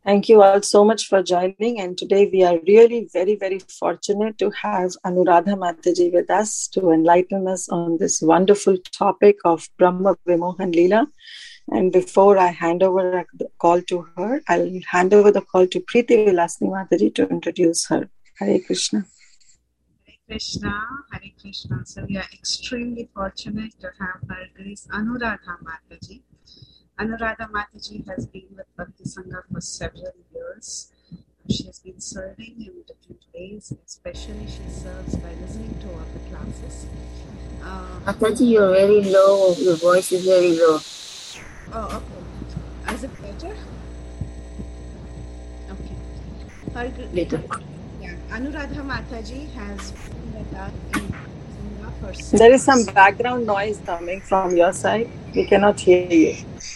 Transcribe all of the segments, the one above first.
Thank you all so much for joining. And today we are really very, very fortunate to have Anuradha Mataji with us to enlighten us on this wonderful topic of Brahma Vimohan Leela. And before I hand over the call to her, I'll hand over the call to Preeti Vilasni Mataji to introduce her. Hare Krishna. Hare Krishna, Hare Krishna. So we are extremely fortunate to have Her Grace Anuradha Mataji. Anuradha Mataji has been with Bhakti Sangha for several years. She has been serving in different ways, especially she serves by listening to all the classes. Mataji, you're very low. Your voice is very low. Oh, okay. Is it better? Okay. Later. Yeah, Anuradha Mataji has been with us in Sangha for several There is some background noise coming from your side. We cannot hear you.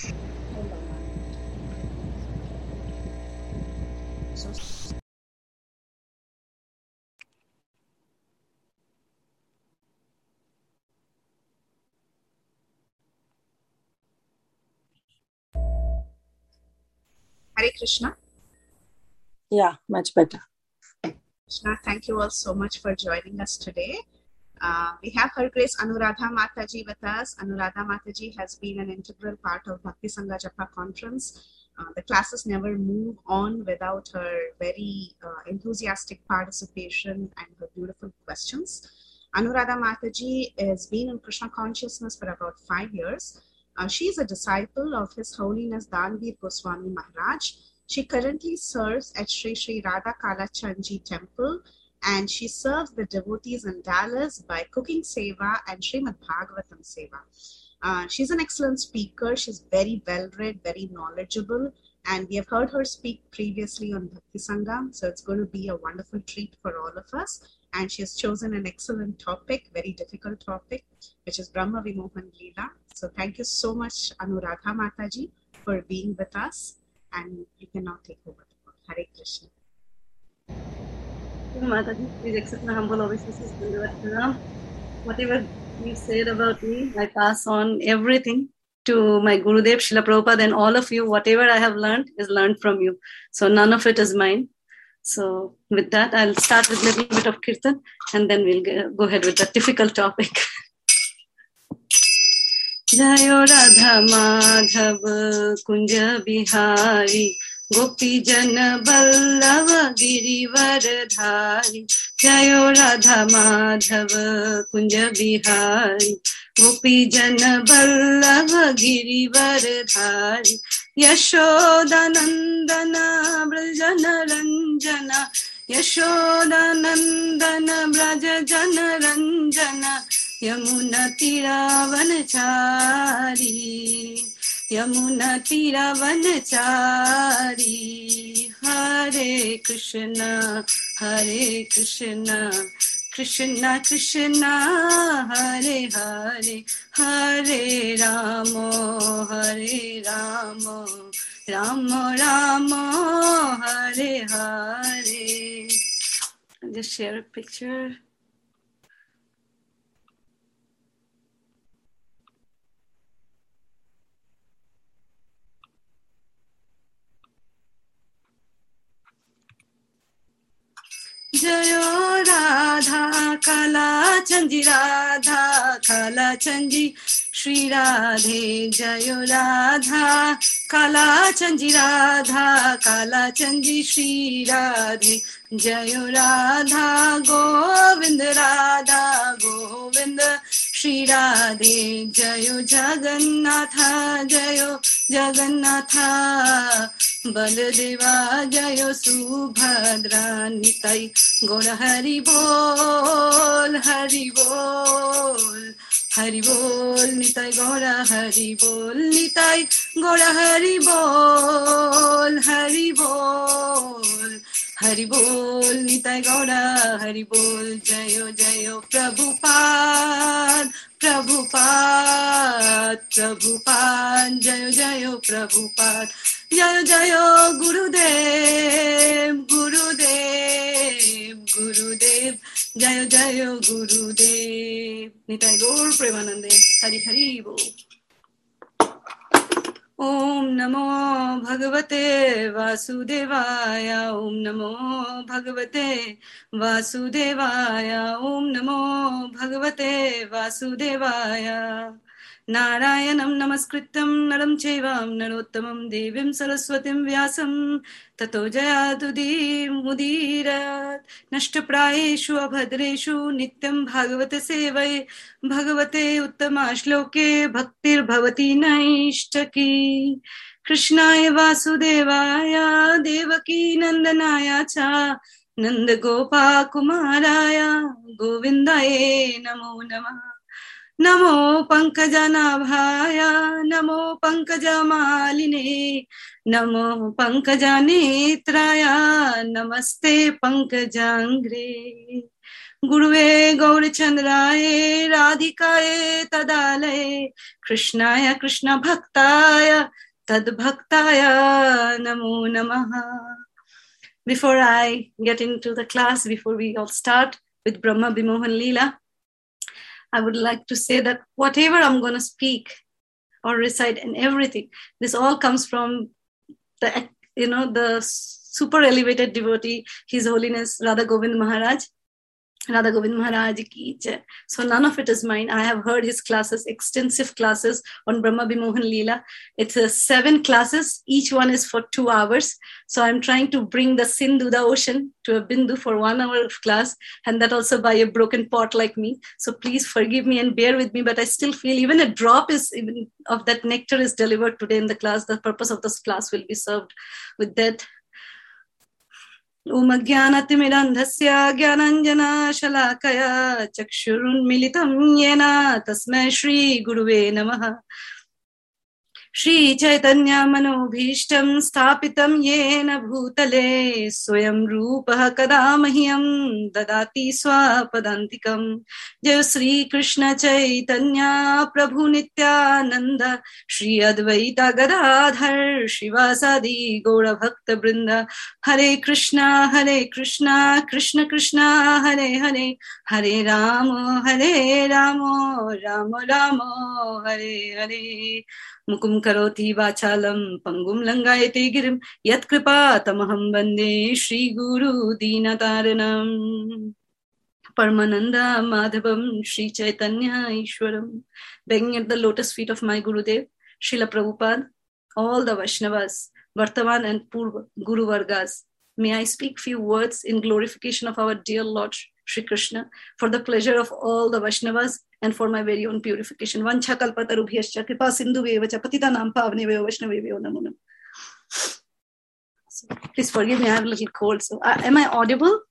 Hare Krishna. Yeah, much better. Krishna, thank you all so much for joining us today. We have Her Grace Anuradha Mataji with us. Anuradha Mataji has been an integral part of Bhakti Sangha Japa conference. The classes never move on without her very enthusiastic participation and her beautiful questions. Anuradha Mataji has been in Krishna consciousness for about 5 years. She is a disciple of His Holiness Danveer Goswami Maharaj. She currently serves at Sri Sri Radha Kalachandji Temple, and she serves the devotees in Dallas by cooking seva and Srimad Bhagavatam seva. She's an excellent speaker. She's very well-read, very knowledgeable, and we have heard her speak previously on Bhakti Sangha, so it's going to be a wonderful treat for all of us. And she has chosen an excellent topic, very difficult topic, which is Brahma Vimohan Leela. So thank you so much, Anuradha Mataji, for being with us. And you can now take over the call. Hare Krishna. Mataji, please accept my humble obeisances. Whatever you said about me, I pass on everything to my Gurudev, Srila Prabhupada, and all of you. Whatever I have learned is learned from you. So none of it is mine. So with that, I'll start with a little bit of Kirtan, and then we'll go ahead with the difficult topic. Jayo Radha Madhav Kunja Bihari Gopi Jana Ballava Girivar Dhari. Jayo Radha Madhav Kunja Bihari Gopi Jana Ballava Girivar Dhari. Yashoda Nandana Brajana Ranjana Yashoda Nandana Brajana Ranjana Yamuna Tiravanachari Yamuna Tiravanachari. Hare Krishna Krishna Krishna Hare Hare Hare Ramo Ramo Ramo Hare Hare. I'll just share a picture. Jayo Radha Kala Chanji Radha Kala Chanji Shri Radhe. Jayo Radha Kala Chanji Radha Kala Chanji Shri Radhe. Jayo Radha Govinda Radha Govinda Shri Radhe. Jayo Jagannatha Jayo Jagannatha Baladeva Jayo Subhadra Nitai Gora Hari Bol Hari Bol Hari Bol Nitai Gora Hari Bol Nitai Gora Hari Bol Hari Bol Hari Bol Nitai Gora Hari Bol. Jayo Jayo Prabhupada Prabhupada Prabhupada Jayo Jayo Prabhupada. Jayo Jayo Gurudev Gurudev Gurudev Jayo Jayo Gurudev. Nitai Gaur Premanande. Hari Hari Bol. Om Namo Bhagavate Vasudevaya. Om Namo Bhagavate Vasudevaya. Om Namo Bhagavate Vasudevaya. Narayanam namaskritam naram chevam narottamam devim saraswatim vyasam tato jayatudi mudirat nashtaprayeshu abhadreshu nityam bhagavate sevai bhagavate uttama shloke bhaktir bhavati naishtaki krishnaya vasudevaya devaki nandanaya cha nanda gopa kumaraya govindaye namo namah. Namo Pankajanaಭಾಯ Namo Pankajamaline Namo Pankajanetraya Namaste Pankajangre Guruve Gaurachandraye Radhikaye Tadalaye Krishnaya Krishna Bhaktaya Tadbhaktaya Namo Namaha. Before I get into the class, before we all start with Brahma Vimohan Leela, I would like to say that whatever I'm going to speak or recite and everything, this all comes from the, the super elevated devotee, His Holiness Radha Govind Maharaj. Radha Govind Maharaj ki jai. So none of it is mine. I have heard his classes, extensive classes on Brahma Vimohan Leela. It's 7 classes. Each one is for 2 hours. So I'm trying to bring the Sindhu, the ocean, to a Bindu for 1 hour of class, and that also by a broken pot like me. So please forgive me and bear with me, but I still feel even a drop of that nectar is delivered today in the class. The purpose of this class will be served with that. Om Jnanatimirandhasya Jnananjana Shalakaya Chakshurunmilitam Yena Tasmai Shri Guruve Namaha. Shri Chaitanya Manobhishtam Sthapitam Yena Bhutale Swayam Rupaha Kadamahyam Dadati Swapadantikam. Jai Sri Krishna Chaitanya Prabhu Nityananda Shri Advaita Gadadhar Shivasadi Gaura Bhakta Brinda. Hare Krishna Krishna Krishna Hare Hare Hare Rama Rama Rama Hare Hare. Mukum karoti vachalam pangum langayate girim yat kripa tamaham bande Shri Guru Dinataranam Paramananda Madhavam Shri Chaitanya Ishwaram. Begging at the lotus feet of my Gurudev, Srila Prabhupada, all the Vaishnavas, Vartaman and Purva Guru Vargas, may I speak few words in glorification of our dear Lord Shri Krishna, for the pleasure of all the Vaishnavas and for my very own purification. Vancha kalpatarubhyascha kripa sindhuvevacha patitanam pavanebhyo vaishnavebhyo namo namaha. So, please forgive me, I have a little cold. So, am I audible?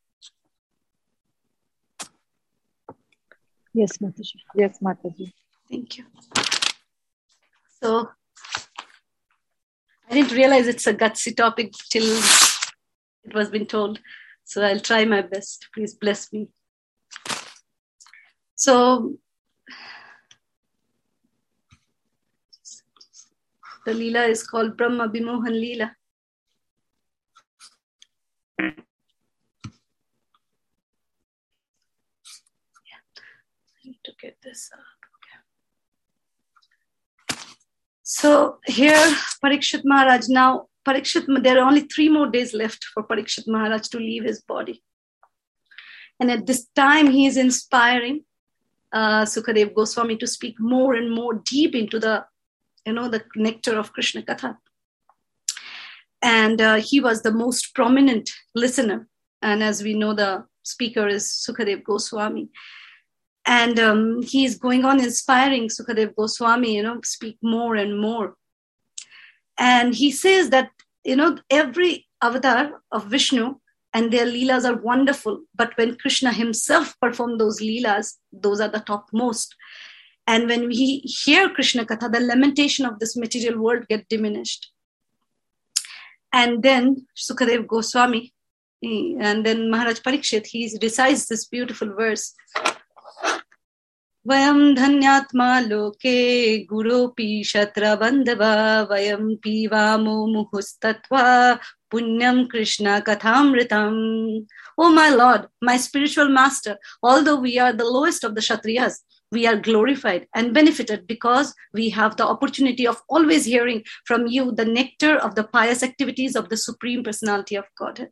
Yes, Mataji. Yes, Mataji. Thank you. So, I didn't realize it's a gutsy topic till it was been told. So I'll try my best. Please bless me. So, the Leela is called Brahma Vimohan Leela. I need to get this up. Okay. So here, Parikshit Maharaj, now Parikshit, there are only 3 more days left for Parikshit Maharaj to leave his body. And at this time, he is inspiring Sukadev Goswami to speak more and more deep into the nectar of Krishna Katha. And he was the most prominent listener. And as we know, the speaker is Sukadev Goswami. And he is going on inspiring Sukadev Goswami, speak more and more. And he says that, every avatar of Vishnu and their leelas are wonderful. But when Krishna himself performed those leelas, those are the topmost. And when we hear Krishna Katha, the lamentation of this material world get diminished. And then Sukadev Goswami, and then Maharaj Parikshit, he recites this beautiful verse. Vayam dhanyatma loke guropi shatra bandhava vayam pivamo muhustatva punyam Krishna kathamritam. Oh my Lord, my spiritual master, although we are the lowest of the Kshatriyas, we are glorified and benefited because we have the opportunity of always hearing from you the nectar of the pious activities of the Supreme Personality of Godhead.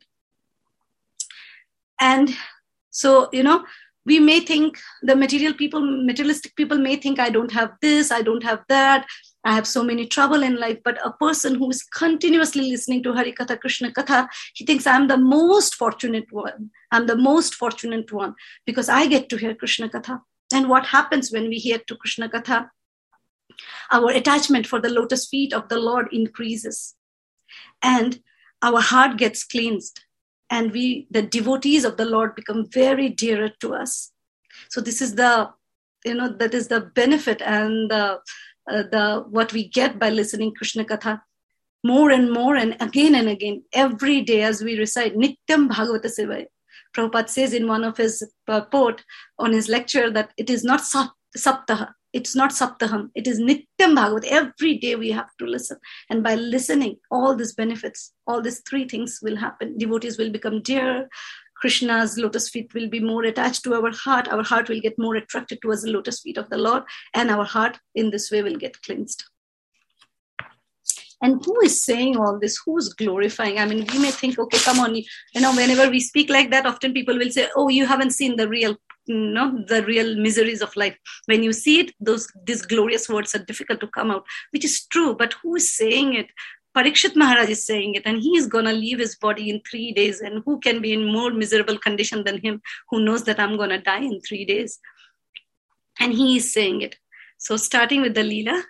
And so, we may think, the materialistic people may think, I don't have this, I don't have that, I have so many trouble in life. But a person who is continuously listening to Hari Katha, Krishna Katha, he thinks, I'm the most fortunate one. I'm the most fortunate one because I get to hear Krishna Katha. And what happens when we hear to Krishna Katha? Our attachment for the lotus feet of the Lord increases. And our heart gets cleansed. And the devotees of the Lord become very dearer to us. So this is that is the benefit and the what we get by listening Krishna Katha more and more and again every day as we recite Nityam Bhagavata Sevaya. Prabhupada says in one of his purport on his lecture that it is not Saptaha, it's not Saptaham, it is Nityam Bhagavata. Every day we have to listen. And by listening, all these benefits, all these three things will happen. Devotees will become dear. Krishna's lotus feet will be more attached to our heart. Our heart will get more attracted towards the lotus feet of the Lord. And our heart in this way will get cleansed. And who is saying all this? Who's glorifying? I mean, we may think, okay, come on. Whenever we speak like that, often people will say, oh, you haven't seen the real miseries of life. When you see it, these glorious words are difficult to come out, which is true. But who is saying it? Parikshit Maharaj is saying it, and he is going to leave his body in 3 days. And who can be in more miserable condition than him, who knows that I'm going to die in 3 days? And he is saying it. So starting with the Leela.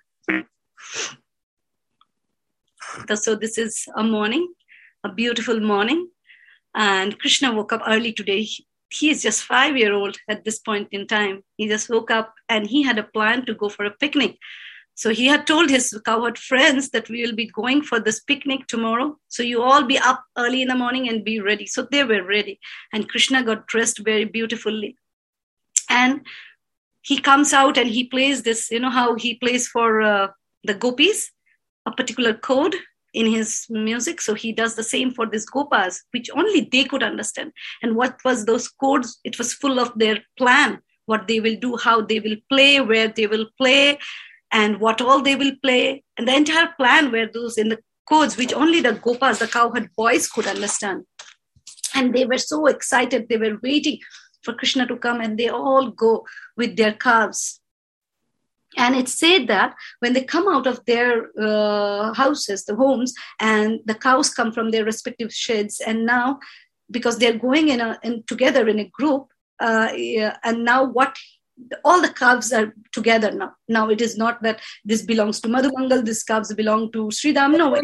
So this is a morning, a beautiful morning. And Krishna woke up early today. He is just 5-year-old at this point in time. He just woke up and he had a plan to go for a picnic. So he had told his cowherd friends that we will be going for this picnic tomorrow. So you all be up early in the morning and be ready. So they were ready. And Krishna got dressed very beautifully. And he comes out and he plays this, how he plays for the gopis, a particular code in his music. So he does the same for these gopas, which only they could understand. And what was those codes? It was full of their plan, what they will do, how they will play, where they will play, and what all they will play. And the entire plan were those in the codes, which only the gopas, the cowherd boys could understand. And they were so excited. They were waiting for Krishna to come, and they all go with their calves. And it's said that when they come out of their houses, the homes, and the cows come from their respective sheds, and now, because they're going together in a group, and now all the calves are together now. Now it is not that this belongs to Madhumangal, this calves belong to Sridham. No,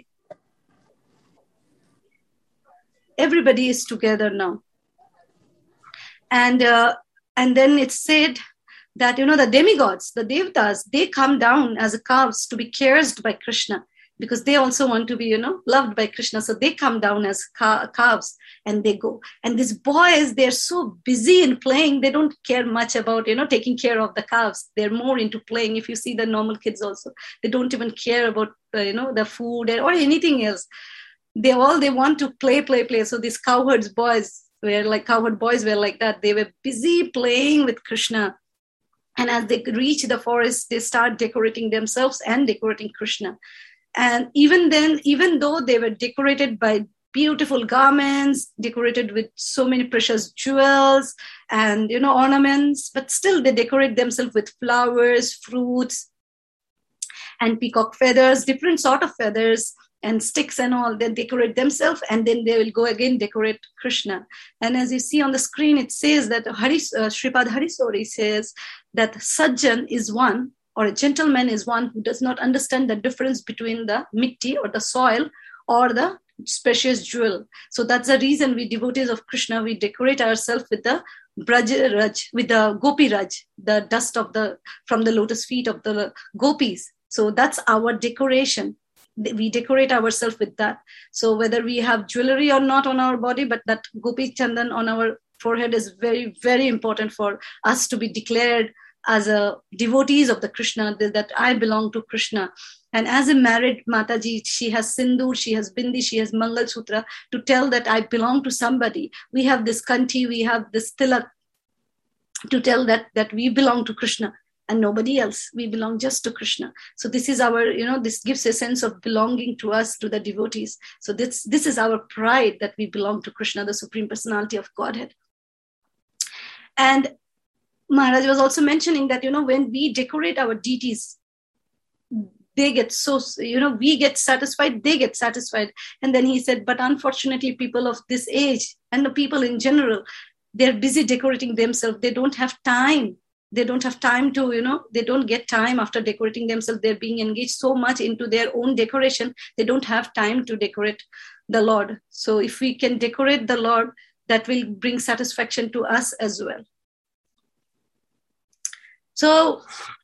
everybody is together now. And then it's said that, the demigods, the devatas, they come down as calves to be cursed by Krishna because they also want to be, loved by Krishna. So they come down as calves and they go. And these boys, they're so busy in playing. They don't care much about, taking care of the calves. They're more into playing. If you see the normal kids also, they don't even care about, the food or anything else. They want to play. So these cowherd boys were like that. They were busy playing with Krishna. And as they reach the forest, they start decorating themselves and decorating Krishna. And even though they were decorated by beautiful garments, decorated with so many precious jewels and, ornaments, but still they decorate themselves with flowers, fruits, and peacock feathers, different sort of feathers and sticks and all. They decorate themselves, and then they will go again decorate Krishna. And as you see on the screen, it says that Sripad Harisori says that Sajjan is one, or a gentleman is one who does not understand the difference between the mitti or the soil or the precious jewel. So that's the reason we devotees of Krishna, we decorate ourselves with the Braja Raj, with the Gopi Raj, the dust from the lotus feet of the gopis. So that's our decoration. We decorate ourselves with that. So whether we have jewelry or not on our body, but that Gopi Chandan on our forehead is very, very important for us to be declared as a devotees of the Krishna, that I belong to Krishna. And as a married Mataji, she has Sindoor, she has Bindi, she has Mangal Sutra to tell that I belong to somebody. We have this kanti, we have this tilak. to tell that we belong to Krishna and nobody else. We belong just to Krishna. So this is our, this gives a sense of belonging to us, to the devotees. So this is our pride that we belong to Krishna, the Supreme Personality of Godhead. And Maharaj was also mentioning that, when we decorate our deities, they get so, we get satisfied, they get satisfied. And then he said, but unfortunately, people of this age and the people in general, they're busy decorating themselves. They don't have time. They don't have time to, they don't get time after decorating themselves. They're being engaged so much into their own decoration. They don't have time to decorate the Lord. So if we can decorate the Lord, that will bring satisfaction to us as well. So,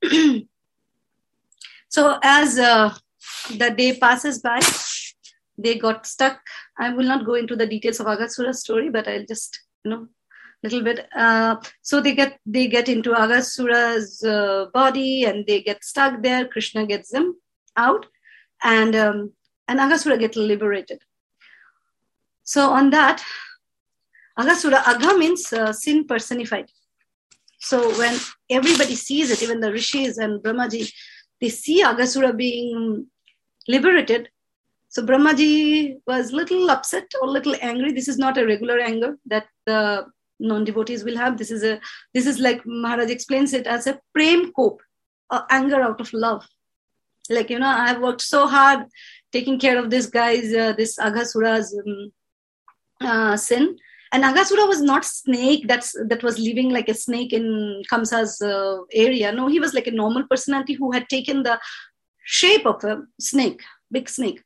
so as the day passes by, they got stuck. I will not go into the details of Aghasura's story, but I'll just, little bit. So they get into Aghasura's body and they get stuck there. Krishna gets them out, and Aghasura gets liberated. So on that, Aghasura, Agha means sin personified. So when everybody sees it, even the rishis and Brahmaji, they see Aghasura being liberated. So Brahmaji was little upset or little angry. This is not a regular anger that the non-devotees will have. This is like Maharaj explains it as a prem kop, anger out of love. Like, I have worked so hard taking care of this guy's, this Aghasura's sin. And Aghasura was not snake that was living like a snake in Kamsa's area. No, he was like a normal personality who had taken the shape of a snake, big snake.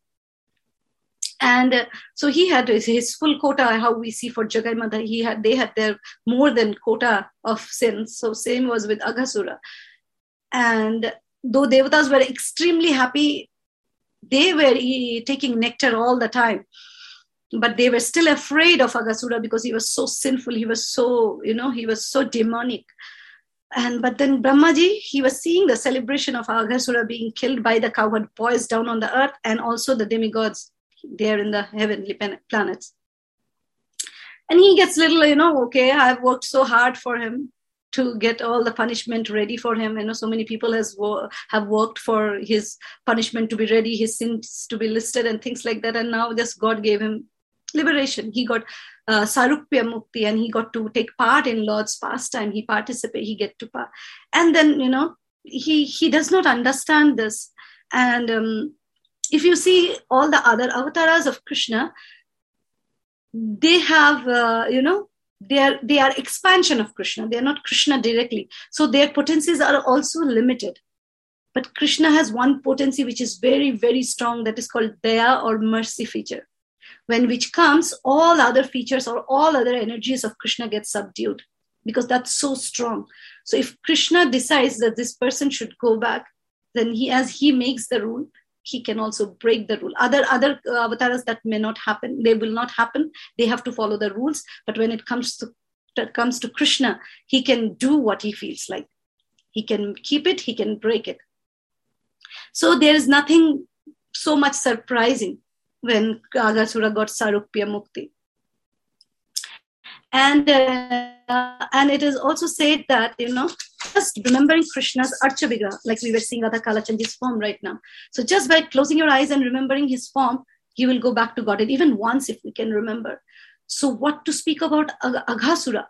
And so he had his full quota, how we see for Jagai Mother. They had their more than quota of sins. So same was with Aghasura. And though Devatas were extremely happy, they were taking nectar all the time. But they were still afraid of Aghasura because he was so sinful. He was so, he was so demonic. But then Brahmaji, he was seeing the celebration of Aghasura being killed by the cow had poised down on the earth, and also the demigods there in the heavenly planets. And he gets little, okay, I've worked so hard for him to get all the punishment ready for him. So many people have worked for his punishment to be ready, his sins to be listed and things like that. And now just God gave him liberation. He got Sarupya Mukti, and he got to take part in Lord's pastime. He participated, he get to part. And then, he does not understand this. And if you see all the other avatars of Krishna, they have, they are expansion of Krishna. They are not Krishna directly. So their potencies are also limited. But Krishna has one potency which is very, very strong, that is called Daya or mercy feature. When which comes, all other features or all other energies of Krishna get subdued, because that's so strong. So if Krishna decides that this person should go back, then as he makes the rule, he can also break the rule. Other avatars, that may not happen. They will not happen. They have to follow the rules. But when it comes to Krishna, he can do what he feels like. He can keep it, he can break it. So there is nothing so much surprising when Aghasura got Sarupya Mukti. And it is also said that, just remembering Krishna's Archavigraha, like we were seeing Radha Kalachandji's form right now. So just by closing your eyes and remembering his form, you will go back to God. And even once, if we can remember. So what to speak about Aghasura?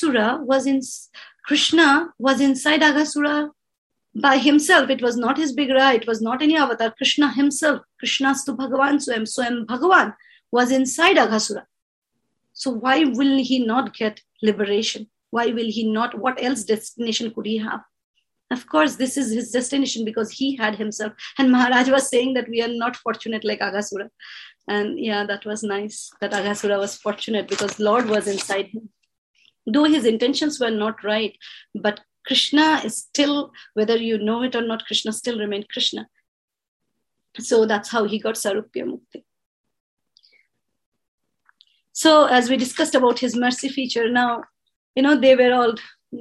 Krishna was inside Aghasura by himself. It was not his Vigraha, it was not any avatar. Krishna himself, Krishnastu Bhagavan Swayam Bhagavan was inside Aghasura. So why will he not get liberation? Why will he not? What else destination could he have? Of course, this is his destination because he had himself. And Maharaj was saying that we are not fortunate like Aghasura. And yeah, that was nice that Aghasura was fortunate because Lord was inside him. Though his intentions were not right, but Krishna is still, whether you know it or not, Krishna still remained Krishna. So that's how he got Sarupya Mukti. So as we discussed about his mercy feature, now, they were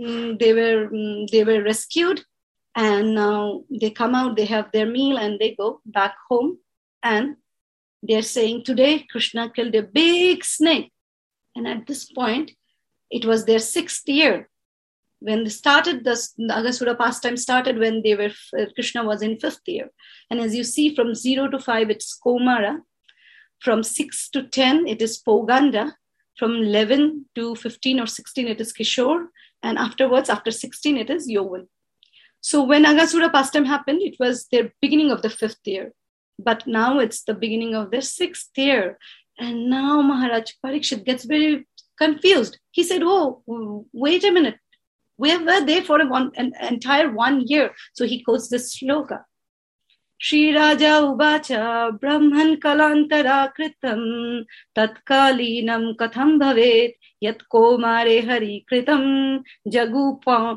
rescued, and now they come out, they have their meal, and they go back home. And they're saying, today Krishna killed a big snake. And at this point, it was their 6th year. when they started, the Aghasura pastime started when Krishna was in 5th year. And as you see, from 0 to 5, it's Kaumara. From 6 to 10, it is Poganda. From 11 to 15 or 16, it is Kishore. And afterwards, after 16, it is Yovan. So when Aghasura pastime happened, it was their beginning of the 5th year. But now it's the beginning of their 6th year. And now Maharaj Parikshit gets very confused. He said, oh, wait a minute. We were there for an entire 1 year. So he quotes this sloka. Shri Raja Uvacha Brahman Kalantara Kritam Tatkalinam Katham Bhavet Yat Komare Hari Kritam Jagupa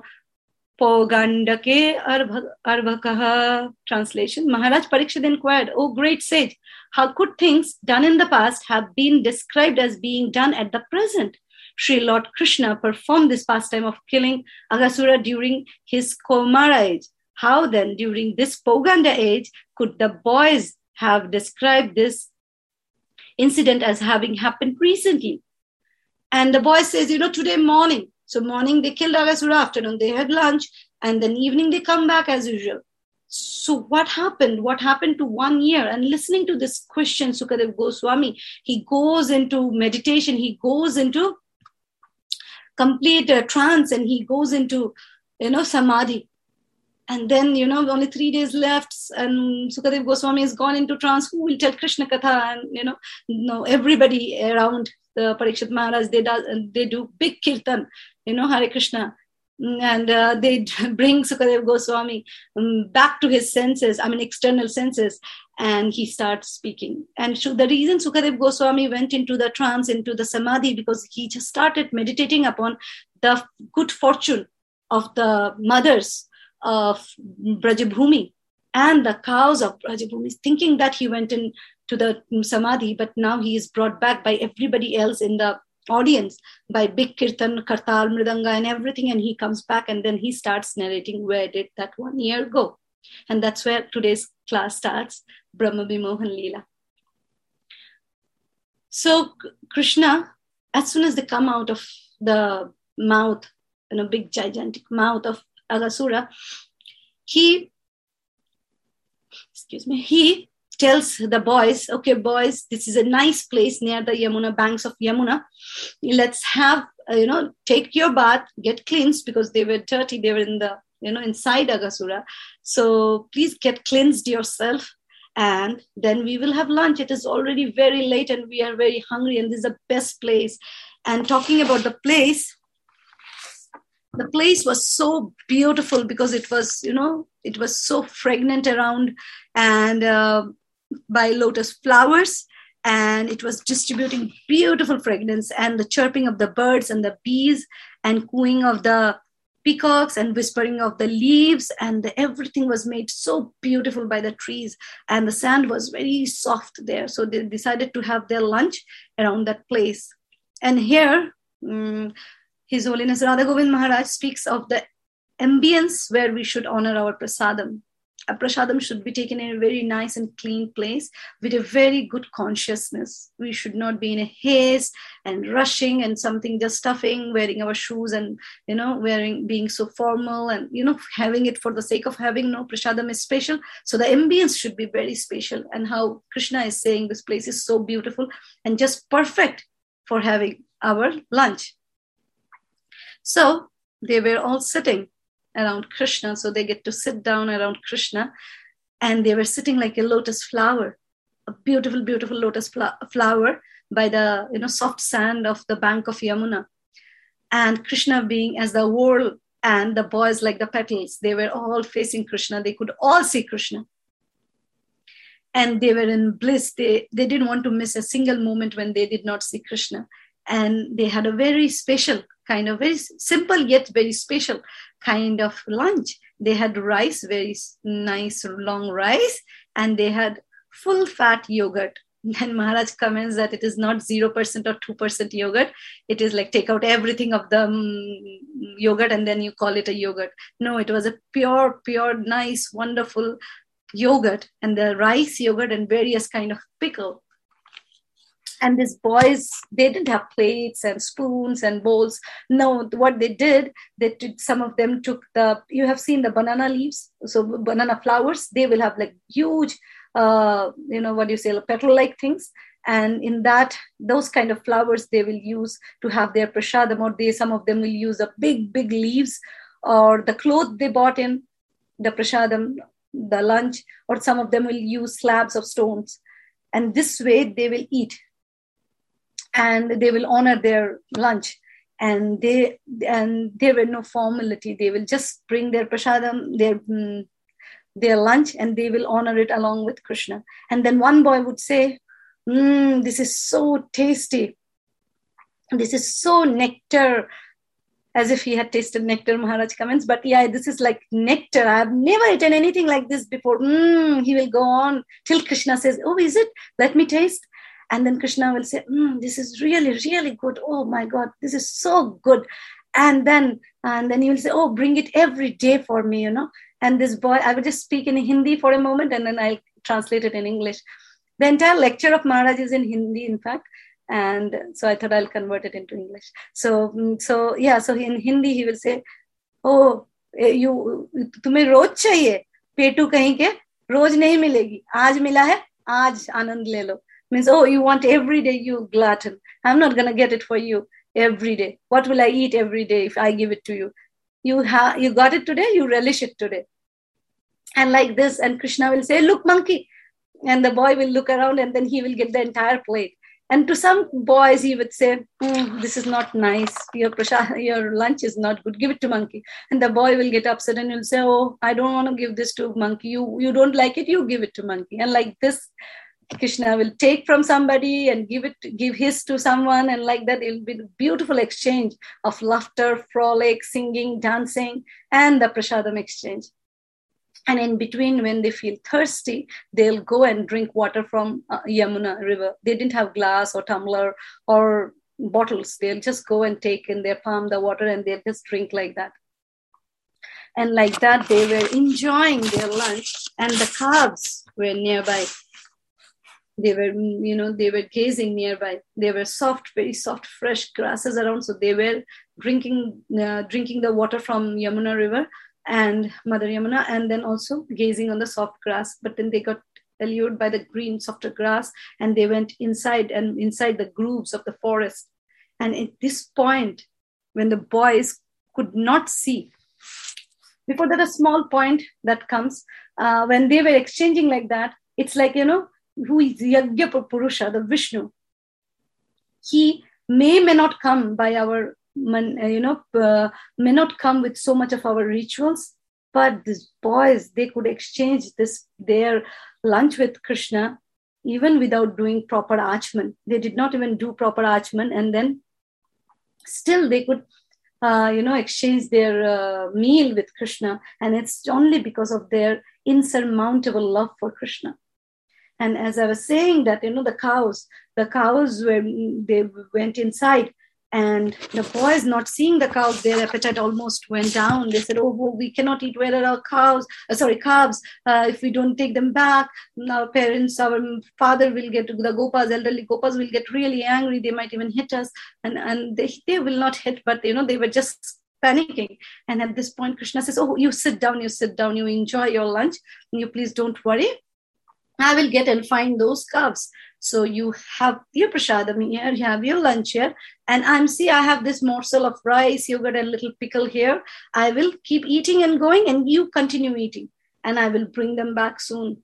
Pogandake Arvakaha. Translation. Maharaj Parikshit inquired, "O great sage, how could things done in the past have been described as being done at the present? Sri Lord Krishna performed this pastime of killing Aghasura during his Kaumara age. How then, during this Poganda age, could the boys have described this incident as having happened recently?" And the boy says, today morning. So morning they killed Aghasura, afternoon they had lunch, and then evening they come back as usual. So what happened? What happened to 1 year? And listening to this question, Sukadev Goswami, he goes into meditation, he goes into complete trance, and he goes into, samadhi. And then, only 3 days left, and Sukadev Goswami has gone into trance. Who will tell Krishna Katha? And, everybody around the Parikshit Maharaj, they do big kirtan, Hare Krishna. And they bring Sukadev Goswami back to his senses, external senses, and he starts speaking. And so the reason Sukadev Goswami went into the trance, into the samadhi, because he just started meditating upon the good fortune of the mothers of Brajabhumi and the cows of Brajabhumi, thinking that he went into the samadhi, but now he is brought back by everybody else in the audience, by big kirtan, kartal, mridanga and everything, and he comes back and then he starts narrating where did that 1 year go. And that's where today's class starts, Brahma Vimohan Leela. So Krishna, as soon as they come out of the mouth, big gigantic mouth of Aghasura, he tells the boys, okay, boys, this is a nice place near the Yamuna, banks of Yamuna. Let's have, take your bath, get cleansed, because they were dirty. They were in the, inside Aghasura. So please get cleansed yourself. And then we will have lunch. It is already very late and we are very hungry, and this is the best place. And talking about the place was so beautiful because it was, it was so fragrant around and by lotus flowers, and it was distributing beautiful fragrance, and the chirping of the birds and the bees and cooing of the peacocks and whispering of the leaves, and everything was made so beautiful by the trees, and the sand was very soft there. So they decided to have their lunch around that place. And here, His Holiness Radha Govind Maharaj speaks of the ambience where we should honor our prasadam. A prasadam should be taken in a very nice and clean place with a very good consciousness. We should not be in a haste and rushing and something just stuffing, wearing our shoes and, being so formal and, having it for the sake of having. No, prasadam is special. So the ambience should be very special. And how Krishna is saying this place is so beautiful and just perfect for having our lunch. So they were all sitting around Krishna, so they get to sit down around Krishna, and they were sitting like a lotus flower, a beautiful, beautiful lotus flower by the soft sand of the bank of Yamuna, and Krishna being as the whorl and the boys like the petals. They were all facing Krishna. They could all see Krishna, and they were in bliss. They didn't want to miss a single moment when they did not see Krishna, and they had a very special kind of, very simple yet very special kind of lunch. They had rice, very nice long rice, and they had full fat yogurt. And Maharaj comments that it is not 0% or 2% yogurt. It is like take out everything of the yogurt and then you call it a yogurt. No, it was a pure, nice, wonderful yogurt, and the rice yogurt and various kind of pickle. And these boys, they didn't have plates and spoons and bowls. No, what they did, some of them took you have seen the banana leaves, so banana flowers, they will have like huge, petal-like things. And in those kind of flowers, they will use to have their prasadam, or some of them will use the big, big leaves, or the cloth they bought in the prasadam, the lunch, or some of them will use slabs of stones. And this way they will eat. And they will honor their lunch, and there were no formality. They will just bring their prasadam, their lunch, and they will honor it along with Krishna. And then one boy would say, this is so tasty. This is so nectar, as if he had tasted nectar, Maharaj comments. But yeah, this is like nectar. I have never eaten anything like this before. He will go on till Krishna says, oh, is it? Let me taste. And then Krishna will say, this is really, really good. Oh my God, this is so good. And then he will say, oh, bring it every day for me, And this boy, I will just speak in Hindi for a moment, and then I'll translate it in English. The entire lecture of Maharaj is in Hindi, in fact. And so I thought I'll convert it into English. So in Hindi, he will say, oh, तुम्हें रोज चाहिए, पेटू कहीं के रोज नहीं मिलेगी, आज मिला है, आज आनंद ले लो. Means, oh, you want every day, you glutton. I'm not going to get it for you every day. What will I eat every day if I give it to you? You got it today, you relish it today. And like this, and Krishna will say, look, monkey. And the boy will look around, and then he will get the entire plate. And to some boys, he would say, this is not nice. Your lunch is not good. Give it to monkey. And the boy will get upset and he'll say, oh, I don't want to give this to monkey. You don't like it, you give it to monkey. And like this, Krishna will take from somebody and give his to someone, and like that it will be a beautiful exchange of laughter, frolic, singing, dancing, and the prasadam exchange. And in between, when they feel thirsty, they'll go and drink water from Yamuna river. They didn't have glass or tumbler or bottles. They'll just go and take in their palm the water, and they'll just drink like that. And like that, they were enjoying their lunch, and the calves were nearby. They were gazing nearby. There were soft, very soft, fresh grasses around. So they were drinking the water from Yamuna river and Mother Yamuna, and then also gazing on the soft grass. But then they got allured by the green, softer grass, and they went inside the grooves of the forest. And at this point, when the boys could not see, before that, a small point that comes, when they were exchanging like that, it's like, who is Yagya Purusha, the Vishnu. He may not come by our, may not come with so much of our rituals, but these boys, they could exchange their lunch with Krishna even without doing proper achman. They did not even do proper achman, and then still they could, exchange their meal with Krishna, and it's only because of their insurmountable love for Krishna. And as I was saying that, the cows they went inside, and the boys, not seeing the cows, their appetite almost went down. They said, oh, we cannot eat. Where are our calves? If we don't take them back, our parents, our father will get, the Gopas, elderly Gopas will get really angry. They might even hit us. And they will not hit, but, they were just panicking. And at this point, Krishna says, oh, you sit down, you enjoy your lunch. You please don't worry. I will get and find those calves. So you have your prasadam here, you have your lunch here, and I have this morsel of rice, yogurt, and little pickle here. I will keep eating and going, and you continue eating, and I will bring them back soon.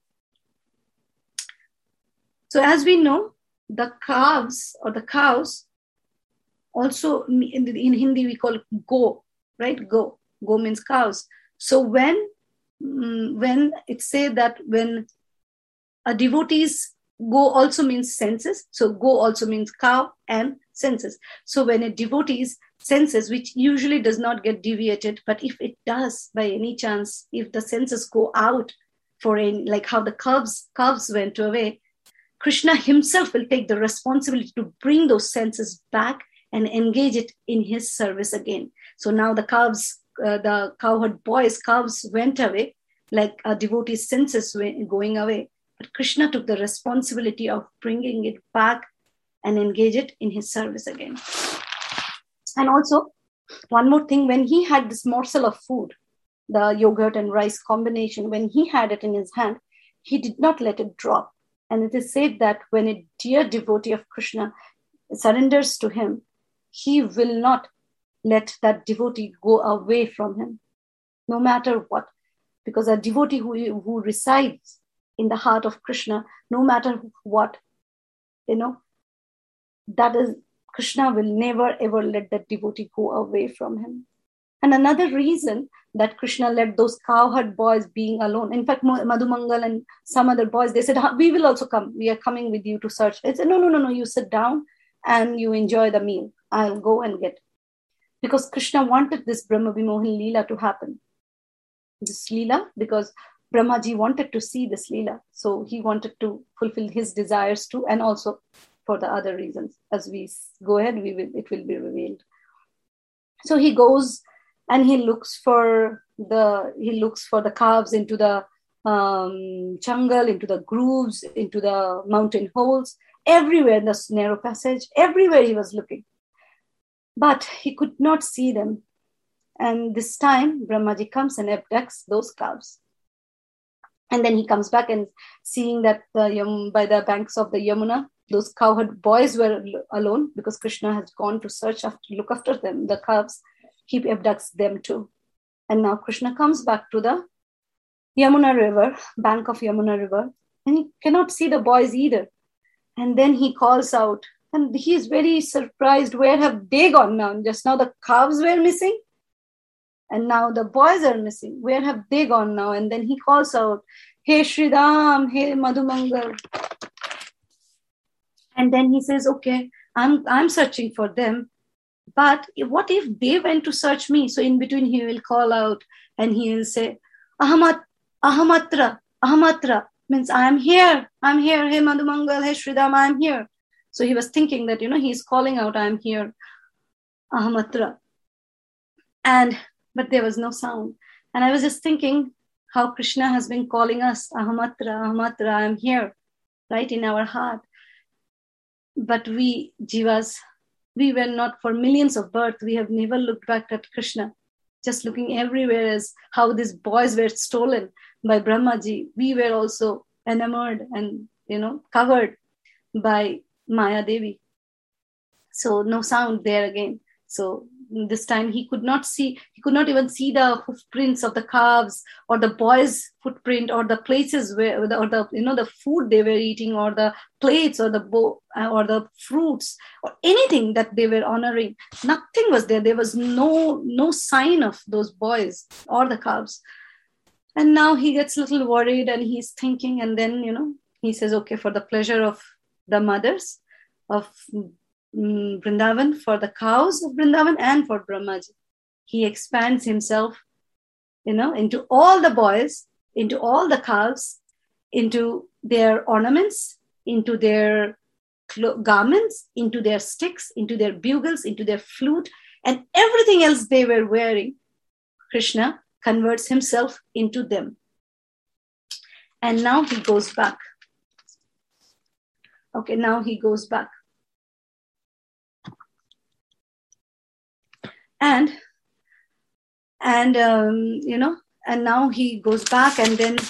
So as we know, the calves or the cows, also in Hindi we call go, right? Go means cows. So when it says that when a devotee's go also means senses. So go also means cow and senses. So when a devotee's senses, which usually does not get deviated, but if it does by any chance, if the senses go out like how the calves went away, Krishna himself will take the responsibility to bring those senses back and engage it in his service again. So now the calves, the cowherd boys' calves went away, like a devotee's senses going away. But Krishna took the responsibility of bringing it back and engage it in his service again. And also, one more thing, when he had this morsel of food, the yogurt and rice combination, when he had it in his hand, he did not let it drop. And it is said that when a dear devotee of Krishna surrenders to him, he will not let that devotee go away from him, no matter what. Because a devotee who resides in the heart of Krishna, no matter what, that is, Krishna will never ever let that devotee go away from him. And another reason that Krishna let those cowherd boys being alone, in fact, Madhumangal and some other boys, they said, we will also come. We are coming with you to search. I said, no, you sit down and you enjoy the meal. I'll go and get. Because Krishna wanted this Brahma Vimohan Leela to happen. This Leela, because Brahmaji wanted to see this Leela. So he wanted to fulfill his desires too, and also for the other reasons. As we go ahead, it will be revealed. So he goes and he looks for the calves into the jungle, into the grooves, into the mountain holes, everywhere in the narrow passage, everywhere he was looking. But he could not see them. And this time, Brahmaji comes and abducts those calves. And then he comes back and seeing that by the banks of the Yamuna, those cowherd boys were alone because Krishna has gone to look after them, the calves. He abducts them too. And now Krishna comes back to the Yamuna river, bank of Yamuna river, and he cannot see the boys either. And then he calls out, and he is very surprised. Where have they gone now? Just now the calves were missing, and now the boys are missing. Where have they gone now? And then he calls out, "Hey Sridham, hey Madhumangal." And then he says, "Okay, I'm searching for them. But what if they went to search me?" So in between he will call out and he will say, Ahamatra, means I'm here, hey Madhumangal, hey Sridham, I'm here. So he was thinking that, he's calling out, I'm here, Ahamatra. But there was no sound. And I was just thinking how Krishna has been calling us, Ahamatra, I'm here, right in our heart. But we, Jivas, we were not, for millions of births, we have never looked back at Krishna, just looking everywhere as how these boys were stolen by Brahmaji. We were also enamored and, covered by Maya Devi. So no sound there again. So this time he could not even see the footprints of the calves or the boys' footprint or the places where, the food they were eating or the plates or the fruits or anything that they were honoring. Nothing was there. There was no sign of those boys or the calves. And now he gets a little worried and he's thinking, and then, he says, okay, for the pleasure of the mothers of Vrindavan, for the cows of Vrindavan and for Brahmaji, he expands himself, into all the boys, into all the calves, into their ornaments, into their garments, into their sticks, into their bugles, into their flute, and everything else they were wearing. Krishna converts himself into them. And now he goes back. Okay, now he goes back. And now he goes back, and then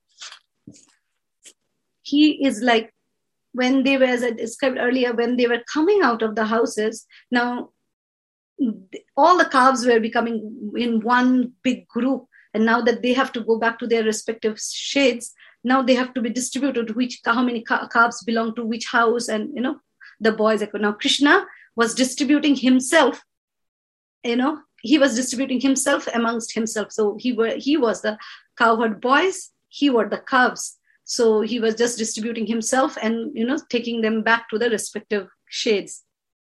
he is like, when they were, as I described earlier, when they were coming out of the houses, now all the calves were becoming in one big group. And now that they have to go back to their respective shades, now they have to be distributed, how many calves belong to which house, and, the boys. Now Krishna was distributing himself, he was distributing himself amongst himself. So he was the cowherd boys, he were the calves. So he was just distributing himself and, taking them back to the respective shades.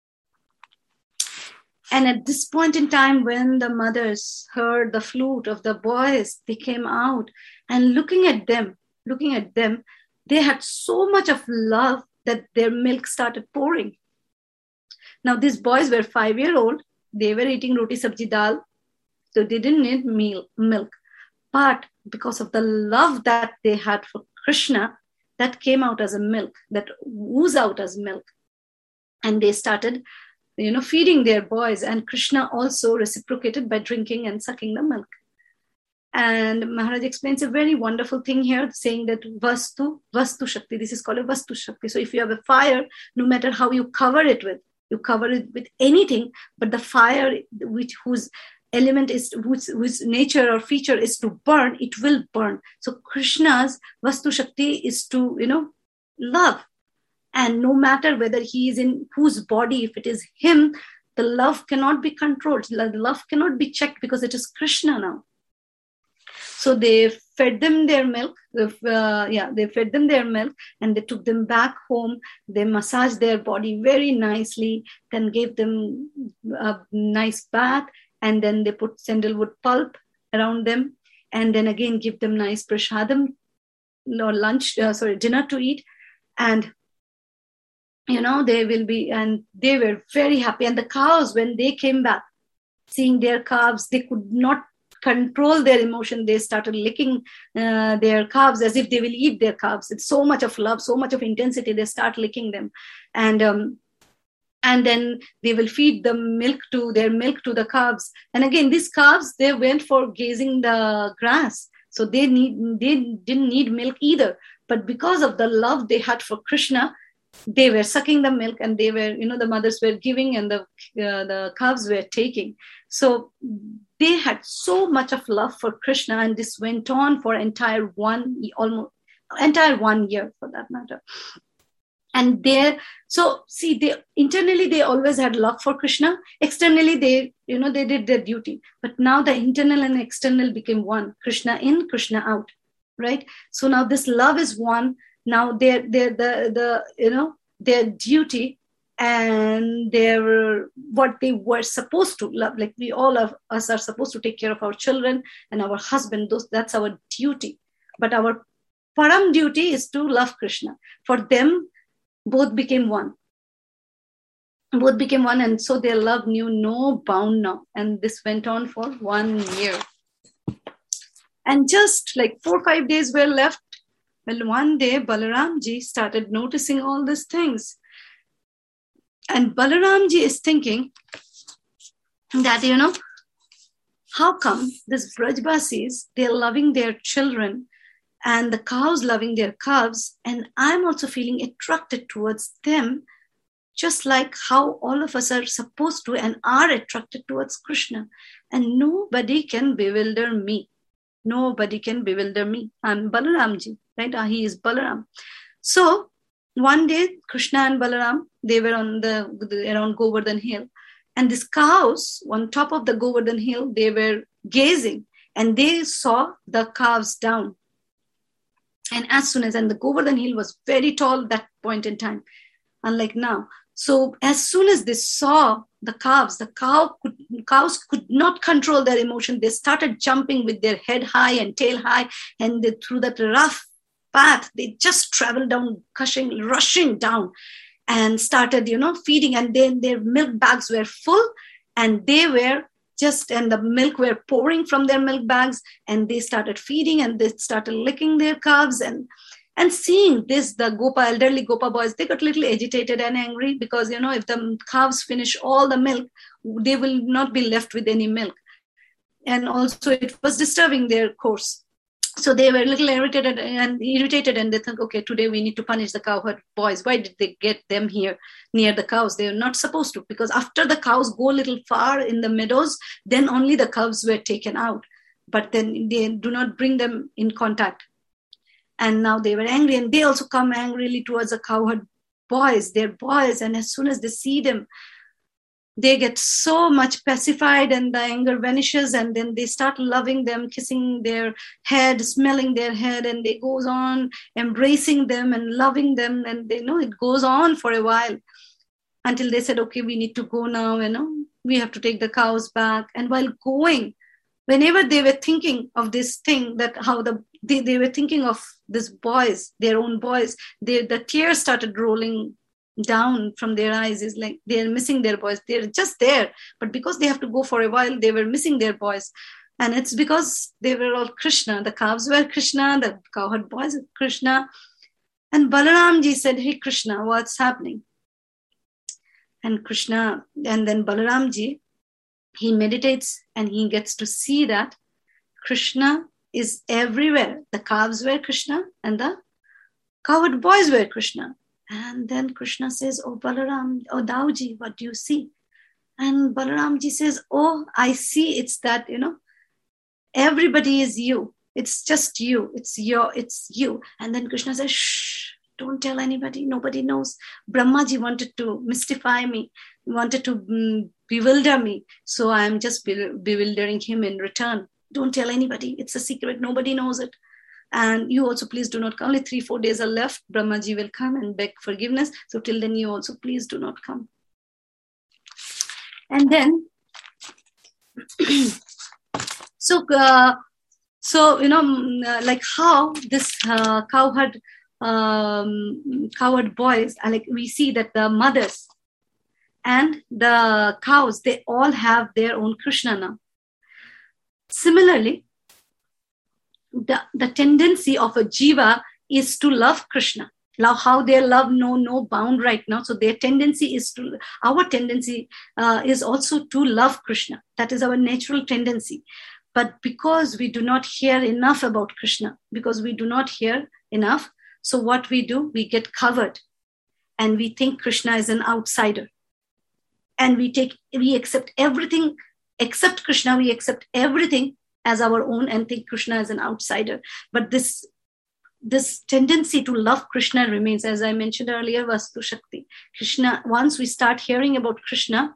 And at this point in time, when the mothers heard the flute of the boys, they came out and looking at them, they had so much of love that their milk started pouring. Now these boys were 5-year-old. They were eating roti sabji dal, so they didn't need milk. But because of the love that they had for Krishna, that came out as a milk, that oozed out as milk. And they started, feeding their boys, and Krishna also reciprocated by drinking and sucking the milk. And Maharaj explains a very wonderful thing here, saying that Vastu Shakti, this is called a Vastu Shakti. So if you have a fire, no matter how you cover it with anything, but the fire whose element is, whose nature or feature is to burn, it will burn. So Krishna's Vastu Shakti is to, love. And no matter whether he is in whose body, if it is him, the love cannot be controlled. The love cannot be checked because it is Krishna now. So they fed them their milk. They fed them their milk, and they took them back home. They massaged their body very nicely, then gave them a nice bath, and then they put sandalwood pulp around them, and then again give them nice prasadam or dinner to eat. And they were very happy. And the cows, when they came back, seeing their calves, they could not control their emotion. They started licking their calves as if they will eat their calves. It's so much of love, so much of intensity. They start licking them, and then they will feed their milk to the calves. And again, these calves, they went for grazing the grass, so they didn't need milk either. But because of the love they had for Krishna, they were sucking the milk, and they were, the mothers were giving, and the calves were taking. So they had so much of love for Krishna, and this went on for entire 1 year for that matter. And internally they always had love for Krishna. Externally they did their duty. But now the internal and external became one. Krishna in, Krishna out, right? So now this love is one. Now their duty and what they were supposed to love, like we all of us are supposed to take care of our children and our husband. That's our duty. But our param duty is to love Krishna. For them, both became one. And so their love knew no bound now. And this went on for 1 year. And just like 4 or 5 days were left. Well, one day Balaramji started noticing all these things. And Balaramji is thinking that, how come these Brajbasis, they're loving their children and the cows loving their calves, and I'm also feeling attracted towards them, just like how all of us are supposed to and are attracted towards Krishna. And nobody can bewilder me. I'm Balaramji, right? He is Balaram. So one day, Krishna and Balaram, they were on around Govardhan Hill. And these cows, on top of the Govardhan Hill, they were gazing, and they saw the calves down. And the Govardhan Hill was very tall at that point in time, unlike now. So as soon as they saw the calves, cows could not control their emotion. They started jumping with their head high and tail high, and through that rough path, they just traveled down, rushing down, and started, feeding. And then their milk bags were full, and and the milk were pouring from their milk bags, and they started feeding, and they started licking their calves. And seeing this, the elderly Gopa boys, they got a little agitated and angry because, if the calves finish all the milk, they will not be left with any milk. And also it was disturbing their course. So they were a little irritated, and they think, okay, today we need to punish the cowherd boys. Why did they get them here near the cows? They were not supposed to, because after the cows go a little far in the meadows, then only the calves were taken out. But then they do not bring them in contact. And now they were angry, and they also come angrily towards the cowherd boys, their boys. And as soon as they see them, they get so much pacified, and the anger vanishes, and then they start loving them, kissing their head, smelling their head, and they goes on embracing them and loving them. And they know it goes on for a while until they said, okay, we need to go now, we have to take the cows back. And while going, whenever they were thinking of this thing, that how they were thinking of these boys, their own boys, the tears started rolling down from their eyes. Is like they're missing their boys. They're just there, but because they have to go for a while, they were missing their boys. And it's because they were all Krishna. The calves were Krishna, the cowherd boys were Krishna. And Balaramji said, hey Krishna, what's happening? And Krishna, and then Balaramji, he meditates and he gets to see that Krishna is everywhere. The calves were Krishna and the cowherd boys were Krishna. And then Krishna says, oh Balaram, oh Dauji, what do you see? And Balaramji says, oh, I see it's that, everybody is you. It's just you. It's you. And then Krishna says, shh, don't tell anybody. Nobody knows. Brahmaji wanted to mystify me, wanted to bewilder me. So I'm just bewildering him in return. Don't tell anybody. It's a secret. Nobody knows it. And you also please do not come. Only 3-4 days are left. Brahmaji will come and beg forgiveness. So till then you also please do not come. And then, like how this cowherd boys, like we see that the mothers and the cows, they all have their own Krishna now. Similarly, the tendency of a jiva is to love Krishna. Now, how their love know no bound right now. So their tendency is our tendency is also to love Krishna. That is our natural tendency. But because we do not hear enough about Krishna, so what we do, we get covered and we think Krishna is an outsider. And we accept everything except Krishna, we accept everything as our own and think Krishna as an outsider. But this tendency to love Krishna remains, as I mentioned earlier, Vastu Shakti. Krishna, once we start hearing about Krishna,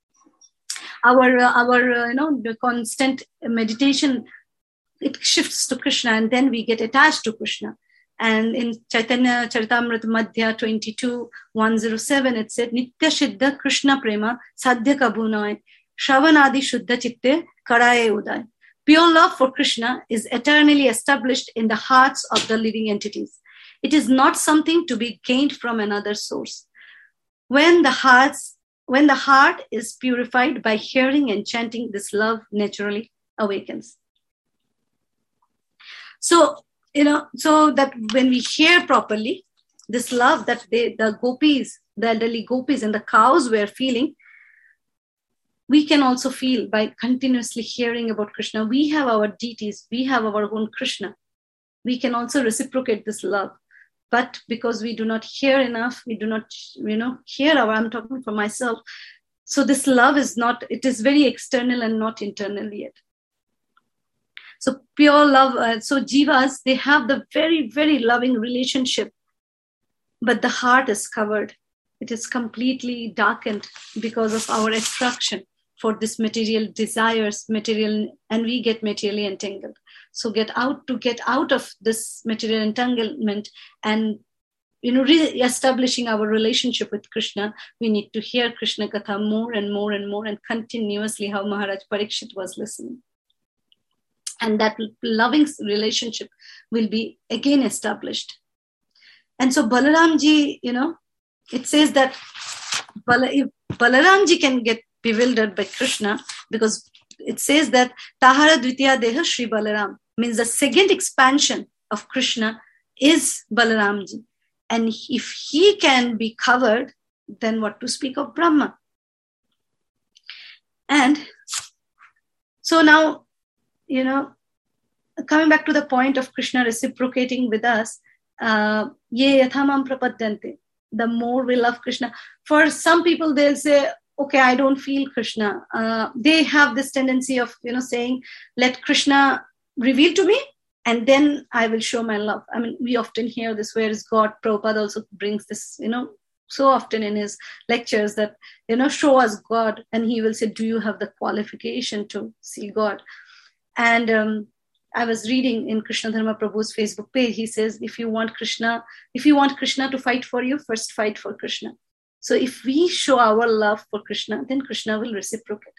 the constant meditation, it shifts to Krishna and then we get attached to Krishna. And in Chaitanya Charitamrita Madhya 22:107, it said, Nitya Siddha Krishna Prema Sadhya Kabunai Shravanadi Shuddha Chitte Karaye Uday. Pure love for Krishna is eternally established in the hearts of the living entities. It is not something to be gained from another source. When the heart is purified by hearing and chanting, this love naturally awakens. So that when we hear properly, this love that the gopis, the elderly gopis and the cows were feeling, we can also feel by continuously hearing about Krishna. We have our deities, we have our own Krishna. We can also reciprocate this love. But because we do not hear enough, we do not, hear I'm talking for myself. So this love it is very external and not internal yet. So pure love, so jivas, they have the very, very loving relationship, but the heart is covered. It is completely darkened because of our attraction for this material desires, and we get materially entangled. So get out of this material entanglement and, re-establishing our relationship with Krishna, we need to hear Krishna Katha more and more and more and continuously, how Maharaj Parikshit was listening. And that loving relationship will be again established. And so Balaramji, it says that if Balaramji can get bewildered by Krishna, because it says that Tahara Dvitiya Deha Shri Balaram, means the second expansion of Krishna is Balaramji. And if he can be covered, then what to speak of Brahma? And so now, coming back to the point of Krishna reciprocating with us, ye yathamam prapadyante, the more we love Krishna. For some people, they'll say, okay, I don't feel Krishna. They have this tendency of, saying, let Krishna reveal to me and then I will show my love. I mean, we often hear this, where is God? Prabhupada also brings this, so often in his lectures that, show us God. And he will say, do you have the qualification to see God? And I was reading in Krishna Dharma Prabhu's Facebook page, he says, if you want Krishna to fight for you, first fight for Krishna. So if we show our love for Krishna, then Krishna will reciprocate.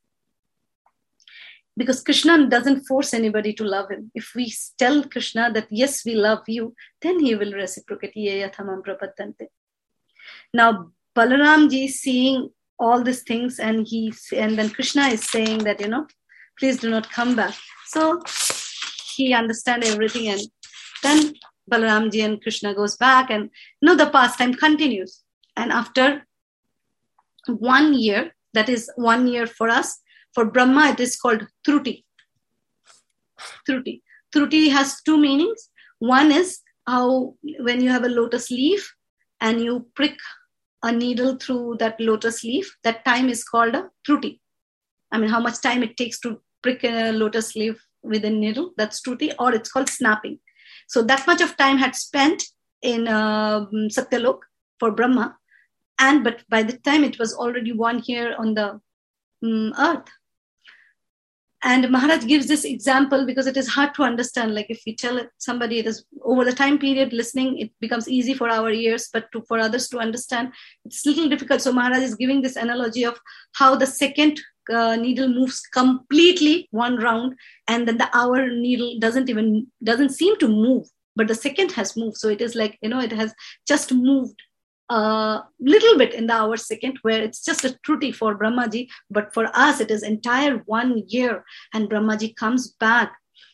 Because Krishna doesn't force anybody to love him. If we tell Krishna that, yes, we love you, then he will reciprocate. Ye yathamam prapadyante. Now, Balaramji is seeing all these things and then Krishna is saying that, please do not come back. So he understands everything, and then Balaramji and Krishna goes back, and the pastime continues. And after 1 year, that is 1 year for us. For Brahma, it is called Truti. Truti. Truti has two meanings. One is how when you have a lotus leaf and you prick a needle through that lotus leaf, that time is called a Truti. I mean, how much time it takes to prick a lotus leaf with a needle, that's Truti, or it's called snapping. So that much of time had spent in Satyalok for Brahma, but by the time it was already 1 year on the earth. And Maharaj gives this example because it is hard to understand. Like if we tell somebody it is over the time period listening, it becomes easy for our ears, but for others to understand, it's a little difficult. So Maharaj is giving this analogy of how the second needle moves completely one round, and then the hour needle doesn't seem to move, but the second has moved. So it is like, it has just moved a little bit in the hour second, where it's just a Truti for Brahmaji, but for us it is entire 1 year, and Brahmaji comes back.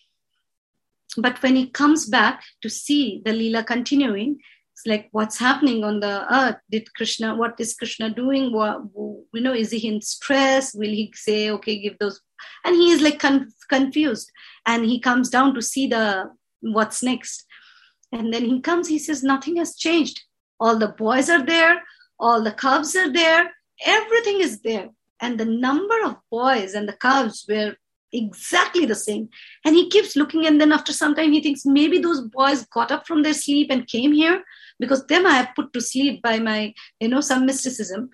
But when he comes back to see the Leela continuing, it's like, what's happening on the earth? What is Krishna doing? Is he in stress? Will he say, okay, give those? And he is like confused, and he comes down to see what's next. And then he says, nothing has changed. All the boys are there, all the cubs are there, everything is there. And the number of boys and the cubs were exactly the same. And he keeps looking, and then after some time he thinks maybe those boys got up from their sleep and came here, because them I have put to sleep by my, some mysticism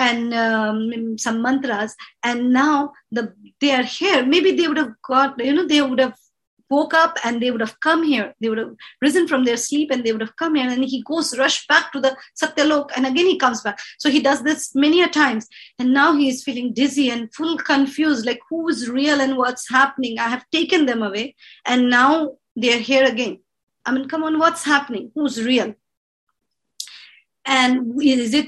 and some mantras. And now they are here. Maybe they would have they would have woke up and they would have come here. They would have risen from their sleep and they would have come here. And he rush back to the Satyalok, and again he comes back. So he does this many a times. And now he is feeling dizzy and full confused, like who is real and what's happening? I have taken them away, and now they're here again. I mean, come on, what's happening? Who's real? And is it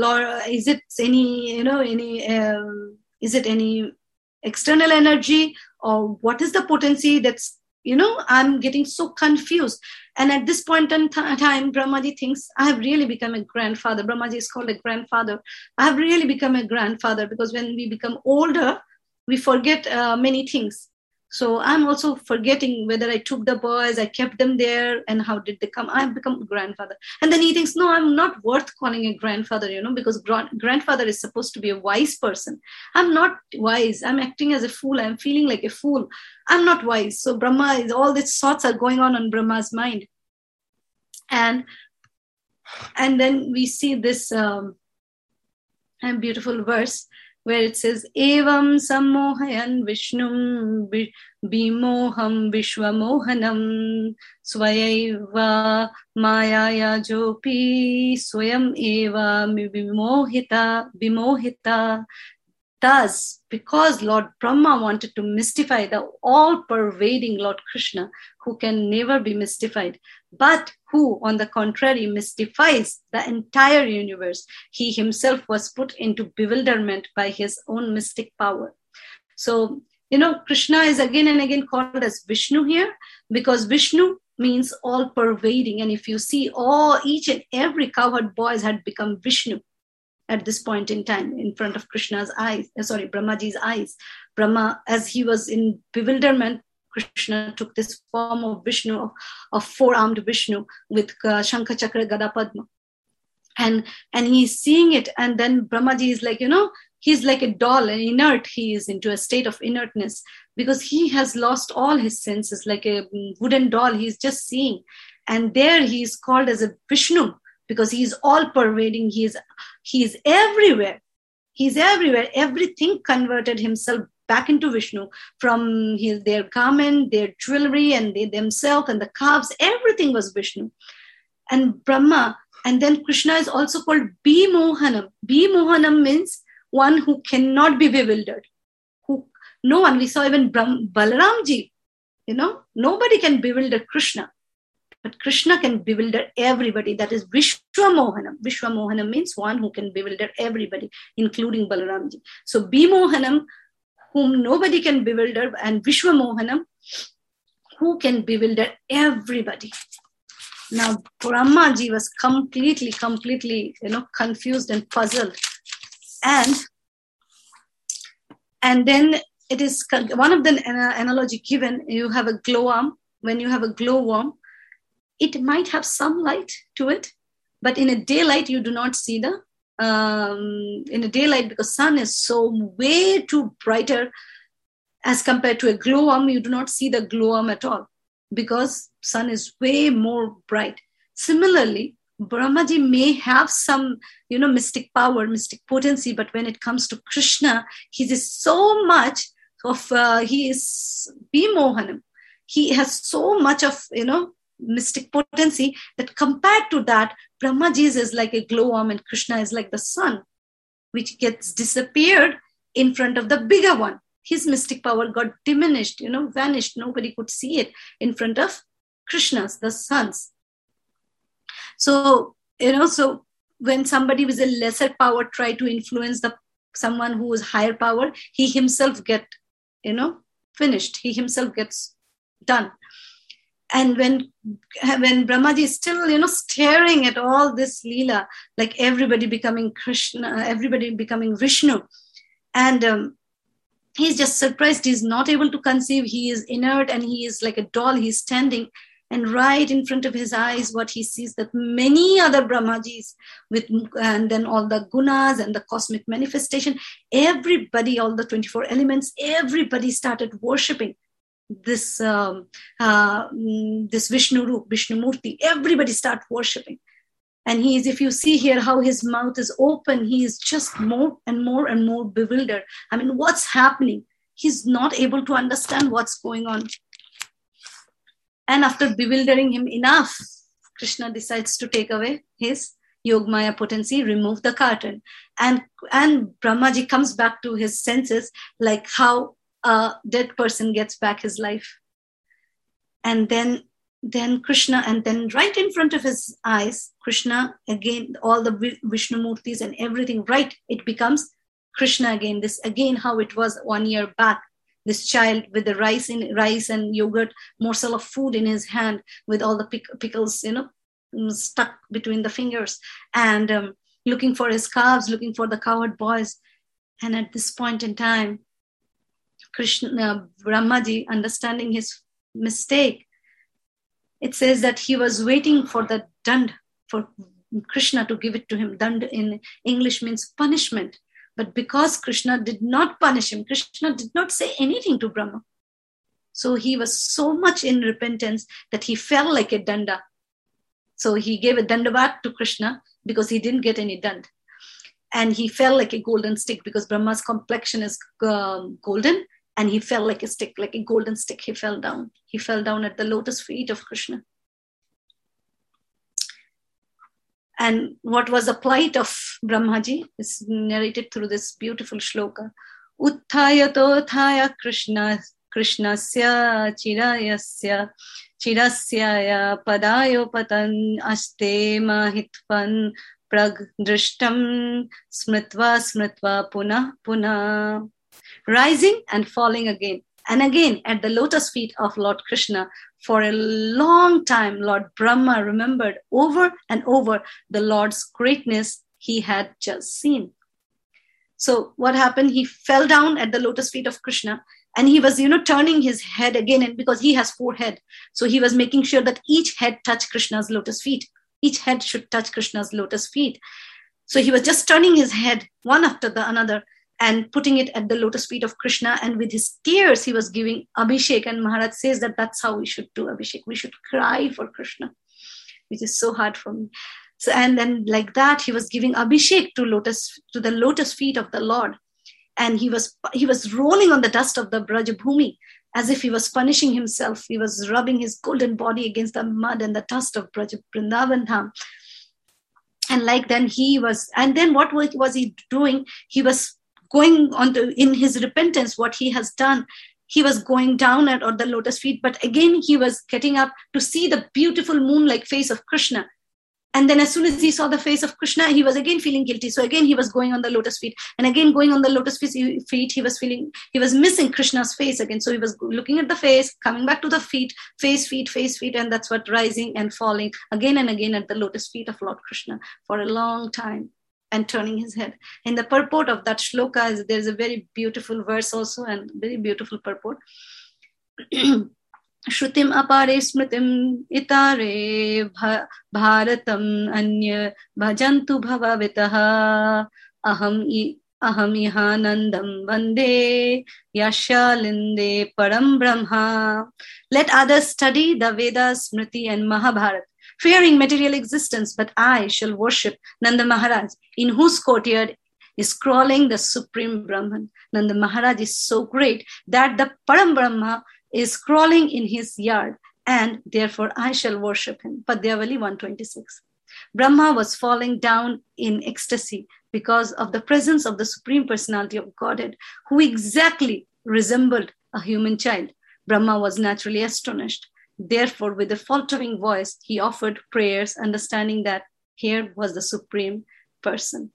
any external energy, or what is the potency that's, I'm getting so confused. And at this point in time, Brahmaji thinks, I have really become a grandfather. Brahmaji is called a grandfather. I have really become a grandfather, because when we become older, we forget many things. So I'm also forgetting whether I took the boys, I kept them there, and how did they come? I've become a grandfather. And then he thinks, no, I'm not worth calling a grandfather, because grandfather is supposed to be a wise person. I'm not wise. I'm acting as a fool. I'm feeling like a fool. I'm not wise. So all these thoughts are going on Brahma's mind. And then we see this beautiful verse where it says, Evam sammohayan Vishnum bimoham vishwamohanam swayaiva mayaya jopi swayam eva bimohita. Thus, because Lord Brahma wanted to mystify the all-pervading Lord Krishna, who can never be mystified, but who, on the contrary, mystifies the entire universe, he himself was put into bewilderment by his own mystic power. So, Krishna is again and again called as Vishnu here, because Vishnu means all-pervading. And if you see, each and every cowherd boys had become Vishnu at this point in time in front of Brahmaji's eyes. Brahma, as he was in bewilderment, Krishna took this form of Vishnu, of four-armed Vishnu with Shankha Chakra Gada Padma. And he's seeing it, and then Brahmaji is like, he's like a doll, and inert. He is into a state of inertness because he has lost all his senses, like a wooden doll. He's just seeing. And there he is called as a Vishnu, because he is all-pervading. He is everywhere. He's everywhere. Everything converted himself back into Vishnu, from their garment, their jewelry, and they themselves, and the calves. Everything was Vishnu. And Brahma, and then Krishna is also called Bimohanam. Bimohanam means one who cannot be bewildered. No one, we saw even Balaramji, nobody can bewilder Krishna. But Krishna can bewilder everybody. That is Vishwamohanam. Vishwamohanam means one who can bewilder everybody, including Balaramji. So Bimohanam, whom nobody can bewilder, and Vishwamohanam, who can bewilder everybody. Now, Brahmaji was completely, confused and puzzled. And then it is one of the analogy given, you have a glowworm. When you have a glowworm, it might have some light to it, but in a daylight, you do not see in a daylight, because sun is so way too brighter as compared to a glowworm, you do not see the glowworm at all because sun is way more bright. Similarly, Brahmaji may have some, mystic power, mystic potency, but when it comes to Krishna, he is so much of, he is Vimohanam. He has so much of, mystic potency that compared to that, Brahmaji is like a glowworm and Krishna is like the sun, which gets disappeared in front of the bigger one. His mystic power got diminished, vanished. Nobody could see it in front of Krishna's, the sun's. So, so when somebody with a lesser power try to influence someone who is higher power, he himself get, finished. He himself gets done. And when Brahmaji is still, staring at all this Leela, like everybody becoming Krishna, everybody becoming Vishnu, and he's just surprised. He's not able to conceive. He is inert and he is like a doll. He's standing, and right in front of his eyes, what he sees that many other Brahmajis and then all the gunas and the cosmic manifestation, everybody, all the 24 elements, everybody started worshipping this this Vishnu Roop, Vishnu Murti. Everybody start worshipping. And he is, if you see here how his mouth is open, he is just more and more and more bewildered. I mean, what's happening? He's not able to understand what's going on. And after bewildering him enough, Krishna decides to take away his Yogmaya potency, remove the curtain. And Brahmaji comes back to his senses, like how a dead person gets back his life. And then Krishna, and then right in front of his eyes, Krishna again, all the Vishnu Murtis and everything, right, it becomes Krishna again. This again how it was 1 year back. This child with the rice and yogurt, morsel of food in his hand, with all the pickles, stuck between the fingers, and looking for his calves, looking for the cowherd boys. And at this point in time, Brahmaji, understanding his mistake, it says that he was waiting for the dand, for Krishna to give it to him. Dand in English means punishment. But because Krishna did not punish him, Krishna did not say anything to Brahma. So he was so much in repentance that he fell like a danda. So he gave a dandavat to Krishna because he didn't get any dand. And he fell like a golden stick because Brahma's complexion is golden. And he fell like a stick, like a golden stick. He fell down. He fell down at the lotus feet of Krishna. And what was the plight of Brahmaji is narrated through this beautiful shloka. Utthayato thaya Krishnasya chirayasya chirasyaya padayo patan aste mahitvan pragdrishtam smritva punah. Rising and falling again and again at the lotus feet of Lord Krishna. For a long time, Lord Brahma remembered over and over the Lord's greatness he had just seen. So what happened? He fell down at the lotus feet of Krishna, and he was, turning his head again, and because he has 4 heads. So he was making sure that each head touched Krishna's lotus feet. Each head should touch Krishna's lotus feet. So he was just turning his head one after the another and putting it at the lotus feet of Krishna. And with his tears, he was giving Abhishek. And Maharaj says that that's how we should do Abhishek. We should cry for Krishna, which is so hard for me. So, and then like that, he was giving Abhishek to the lotus feet of the Lord. And he was rolling on the dust of the Brajabhumi as if he was punishing himself. He was rubbing his golden body against the mud and the dust of Vrindavan Dham. And like then what was he doing? He was going on in his repentance, what he has done, he was going down at the lotus feet, but again he was getting up to see the beautiful moon-like face of Krishna. And then as soon as he saw the face of Krishna, he was again feeling guilty. So again he was going on the lotus feet, and again going on the lotus feet, he was missing Krishna's face again. So he was looking at the face, coming back to the feet, face, feet, and that's what rising and falling again and again at the lotus feet of Lord Krishna for a long time. and turning his head. In the purport of that shloka, there's a very beautiful verse also and very beautiful purport. Shrutim apare smritim itare bharatam anya bhajantu bhavavitaha aham ihanandam vande yashalinde param brahma. Let others study the Vedas, Smriti and Mahabharata, fearing material existence, but I shall worship Nanda Maharaj, in whose courtyard is crawling the supreme Brahman. Nanda Maharaj is so great that the Param Brahma is crawling in his yard, and therefore I shall worship him. Padyavali 126. Brahma was falling down in ecstasy because of the presence of the Supreme Personality of Godhead, who exactly resembled a human child. Brahma was naturally astonished. Therefore, with a faltering voice, he offered prayers, understanding that here was the Supreme Person.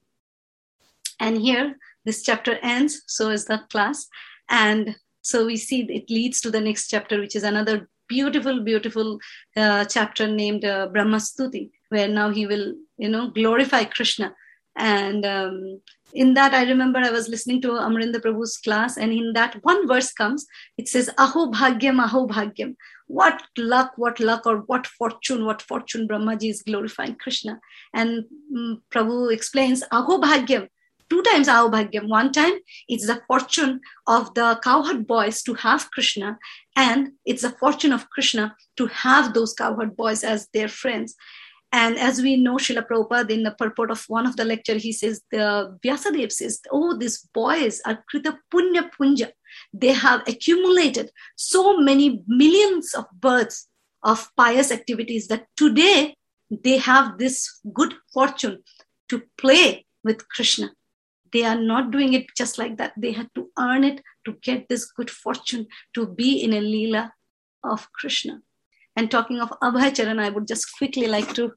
And here, this chapter ends, so is the class. And so we see it leads to the next chapter, which is another beautiful, beautiful chapter named Brahma Stuti, where now he will, glorify Krishna. And in that, I remember I was listening to Amarinder Prabhu's class, and in that one verse comes, it says, Aho Bhagyam, Aho Bhagyam. What luck, or what fortune Brahmaji is glorifying Krishna. And Prabhu explains, Aho Bhagyam. 2 times Aho Bhagyam. One time, it's the fortune of the cowherd boys to have Krishna, and it's the fortune of Krishna to have those cowherd boys as their friends. And as we know, Srila Prabhupada, in the purport of one of the lecture, he says, Vyasadeva says, these boys are Krita Punya Punja. They have accumulated so many millions of births of pious activities that today they have this good fortune to play with Krishna. They are not doing it just like that. They had to earn it to get this good fortune to be in a Leela of Krishna. And talking of Abhay Charan, I would just quickly like to,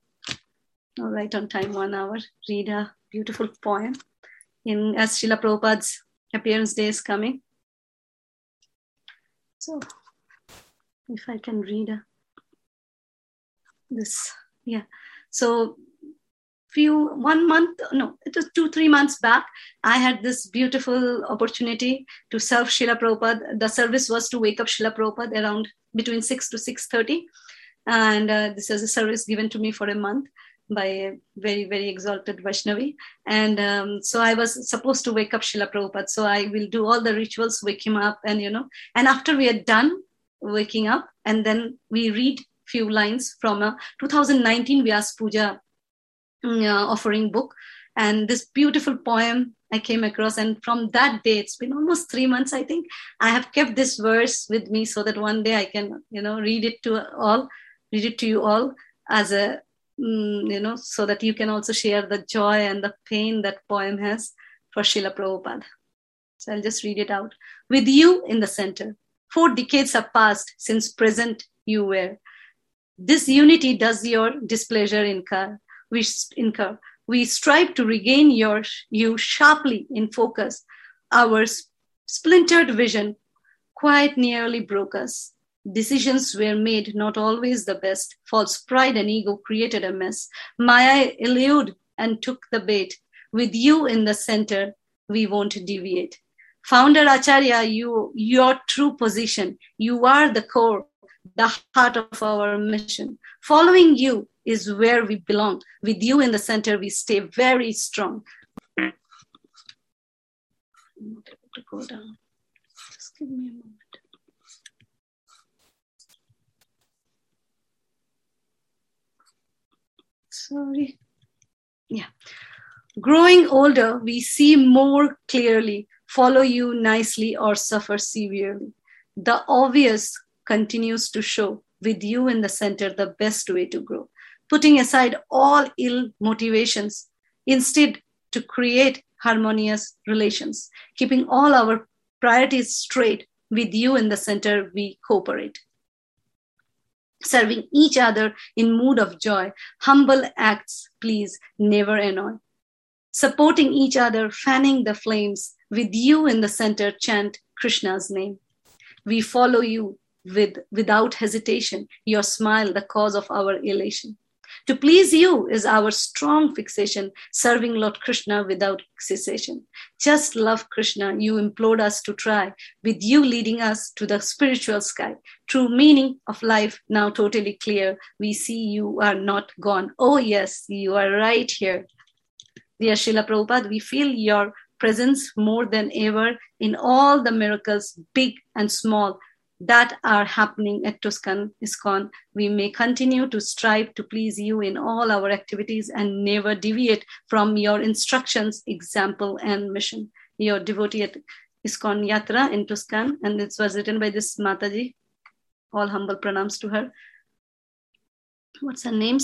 right on time, 1 hour, read a beautiful poem as Srila Prabhupada's appearance day is coming. So, if I can read this, yeah. So, it was 2-3 months back, I had this beautiful opportunity to serve Srila Prabhupada. The service was to wake up Srila Prabhupada around between 6 to 6:30. And this was a service given to me for a month by a very, very exalted Vaishnavi. And so I was supposed to wake up Srila Prabhupada. So I will do all the rituals, wake him up, and after we are done waking up, and then we read few lines from a 2019 Vyas Puja offering book. And this beautiful poem I came across, and from that day, it's been almost 3 months, I think, I have kept this verse with me so that one day I can, read it to you all as a, so that you can also share the joy and the pain that poem has for Srila Prabhupada. So I'll just read it out. With you in the center, 4 decades have passed since present you were. This unity does your displeasure incur. We strive to regain you sharply in focus. Our splintered vision quite nearly broke us. Decisions were made not always the best. False pride and ego created a mess. Maya eluded and took the bait. With you in the center, we won't deviate. Founder Acharya, your true position. You are the core, the heart of our mission. Following you is where we belong. With you in the center, we stay very strong. I'm not able to go down. Just give me a moment. Sorry. Yeah. Growing older, we see more clearly, follow you nicely or suffer severely. The obvious continues to show. With you in the center, the best way to grow. Putting aside all ill motivations, instead to create harmonious relations. Keeping all our priorities straight, with you in the center, we cooperate. Serving each other in mood of joy, humble acts, please never annoy. Supporting each other, fanning the flames, with you in the center, chant Krishna's name. We follow you without hesitation, your smile, the cause of our elation. To please you is our strong fixation, serving Lord Krishna without cessation. Just love Krishna, you implored us to try, with you leading us to the spiritual sky. True meaning of life now totally clear. We see you are not gone. Oh yes, you are right here. Dear Srila Prabhupada, we feel your presence more than ever in all the miracles, big and small, that are happening at Tuscan ISKCON. We may continue to strive to please you in all our activities and never deviate from your instructions, example, and mission. Your devotee at ISKCON Yatra in Tuscan, and this was written by this Mataji. All humble pranams to her. What's her name?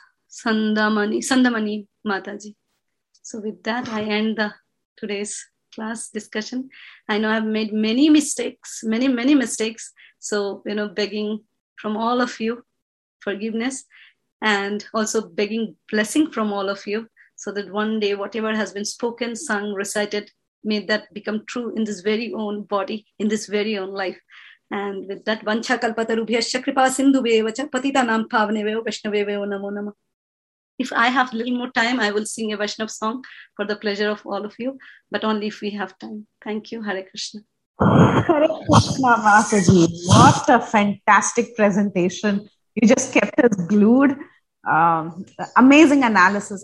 Sandamani Mataji. So with that, I end today's class discussion. I know I've made many mistakes, many mistakes. So, begging from all of you forgiveness, and also begging blessing from all of you, so that one day whatever has been spoken, sung, recited, may that become true in this very own body, in this very own life. And with that, vancha kalpatarubhyascha kripa sindhubheva cha patitanam pavanebhyo vaishnavebhyo namo namah. If I have a little more time, I will sing a Vaishnav song for the pleasure of all of you, but only if we have time. Thank you. Hare Krishna. Hare Krishna, Mataji. What a fantastic presentation. You just kept us glued. Amazing analysis,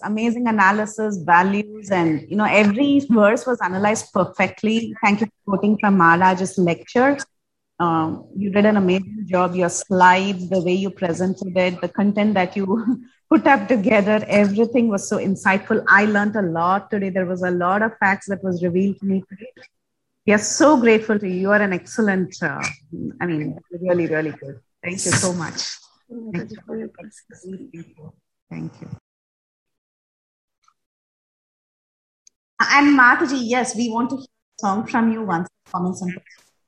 values, and every verse was analyzed perfectly. Thank you for quoting from Maharaj's lecture. You did an amazing job. Your slides, the way you presented it, the content that you put up together, everything was so insightful. I learned a lot today. There was a lot of facts that was revealed to me today. We are so grateful to you. You are an excellent, really, really good. Thank you so much. Thank you. Thank you. And Mataji, yes, we want to hear a song from you once. Comments and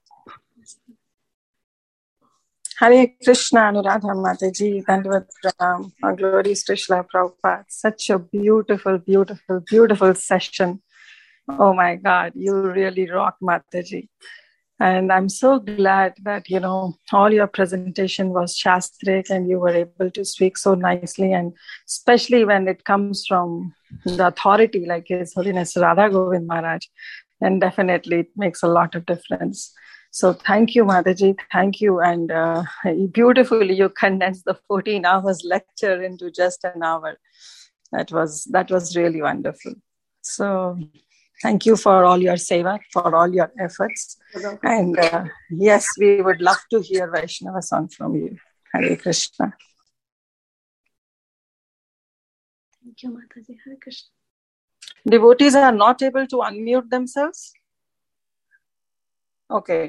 Hare Krishna, Anuradha Mataji, Dandavat Pranam, our glories to Srila Prabhupada. Such a beautiful, beautiful, beautiful session. Oh my God, you really rock, Mataji. And I'm so glad that, all your presentation was Shastric and you were able to speak so nicely, and especially when it comes from the authority like His Holiness Radha Govind Maharaj, then definitely it makes a lot of difference. So thank you, Mataji. Thank you. And beautifully, you condensed the 14 hours lecture into just an hour. That was really wonderful. So thank you for all your seva, for all your efforts. And yes, we would love to hear Vaishnava song from you. Hare Krishna. Thank you, Mataji. Hare Krishna. Devotees are not able to unmute themselves? Okay.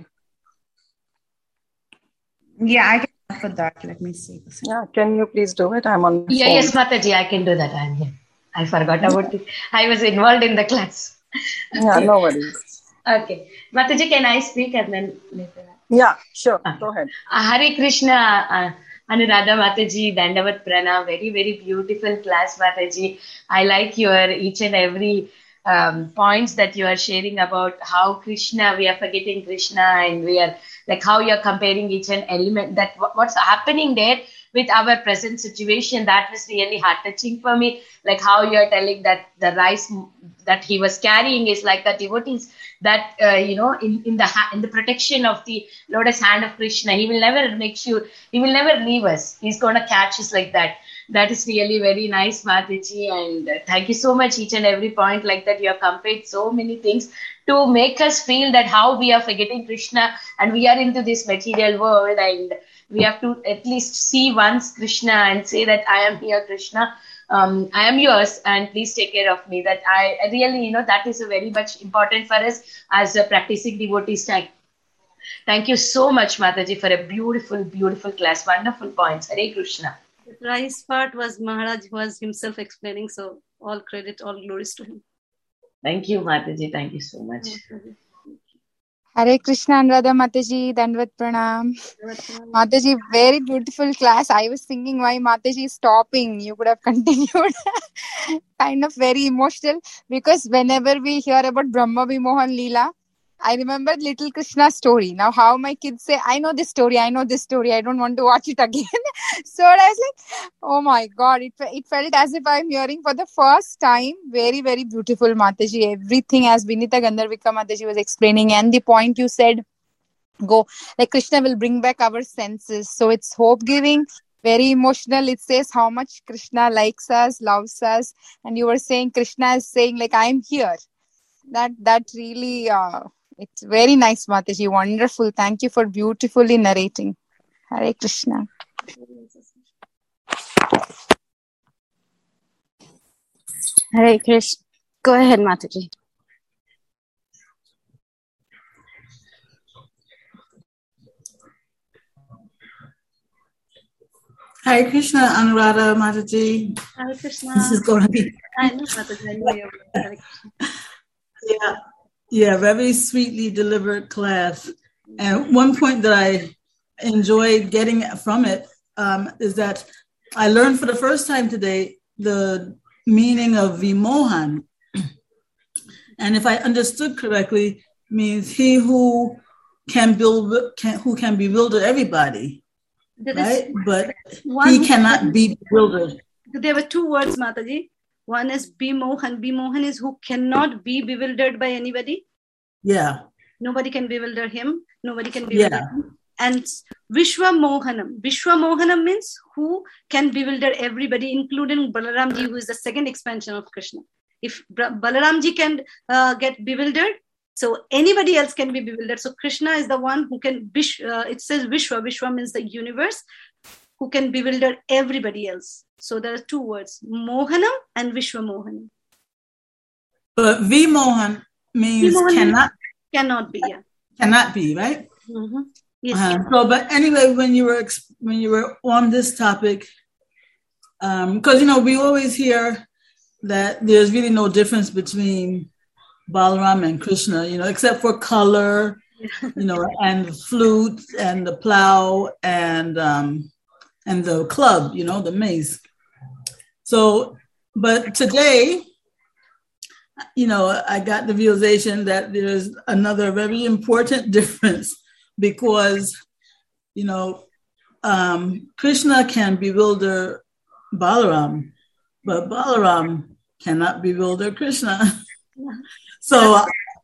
Yeah, I can offer that. Let me see. Yeah, can you please do it? I'm on phone. Yes, Mataji, I can do that. I'm here. I forgot about it. I was involved in the class. Yeah, no worries. Okay. Mataji, can I speak and then later? Yeah, sure. Go ahead. Hare Krishna, Anuradha Mataji, Dandavat Pranam. Very, very beautiful class, Mataji. I like your each and every points that you are sharing about how Krishna, we are forgetting Krishna, and we are like how you are comparing each and element, that what's happening there with our present situation. That was really heart touching for me. Like how you are telling that the rice that he was carrying is like the devotees that in the protection of the lotus hand of Krishna. He will never he will never leave us. He's going to catch us like that. That is really very nice, Mataji, and thank you so much. Each and every point like that, you have compared so many things to make us feel that how we are forgetting Krishna and we are into this material world, and we have to at least see once Krishna and say that I am here, Krishna. I am yours, and please take care of me. That I really, that is a very much important for us as a practicing devotees. Thank you so much, Mataji, for a beautiful, beautiful class. Wonderful points. Hare Krishna. The rice part was Maharaj was himself explaining, so all credit, all glories to him. Thank you, Mataji. Thank you so much. Hare Krishna, Anuradha Mataji, Dandavat Pranam. Mataji, very beautiful class. I was thinking why Mataji is stopping. You could have continued. Kind of very emotional, because whenever we hear about Brahma Vimohan Leela, I remembered little Krishna's story. Now, how my kids say, I know this story, I don't want to watch it again. So I was like, oh my God, it felt as if I'm hearing for the first time. Very, very beautiful, Mataji. Everything as Vinita Gandharvika Mataji was explaining, and the point you said, go, like Krishna will bring back our senses. So it's hope giving, very emotional. It says how much Krishna likes us, loves us. And you were saying Krishna is saying, like, I'm here. That really, it's very nice, Mataji. Wonderful. Thank you for beautifully narrating. Hare Krishna. Hare Krishna. Go ahead, Mataji. Hare Krishna, Anuradha Mataji. Hare Krishna. This is going to be. I know, Mataji. I know you're Hare Krishna. Yeah, very sweetly delivered class. And one point that I enjoyed getting from it is that I learned for the first time today the meaning of vimohan. And if I understood correctly, means he who can bewilder everybody. Right? But he cannot be bewildered. There were two words, Mataji. One is Bimohan. Bimohan is who cannot be bewildered by anybody. Yeah. Nobody can bewilder him. Nobody can bewilder him. And Vishwa Mohanam. Vishwa Mohanam means who can bewilder everybody, including Balaramji, who is the second expansion of Krishna. If Balaramji can get bewildered, so anybody else can be bewildered. So Krishna is the one who can, it says Vishwa. Vishwa means the universe, who can bewilder everybody else. So there are two words, Mohanam and Vishwa Mohanam. But Vimohan means cannot be, yeah. Cannot be, right? Mm-hmm. Yes. So, but anyway, when you were on this topic, because we always hear that there's really no difference between Balaram and Krishna, except for color, and the flute and the plow and the club, the mace. So, but today, I got the realization that there's another very important difference because, Krishna can bewilder Balaram, but Balaram cannot bewilder Krishna. So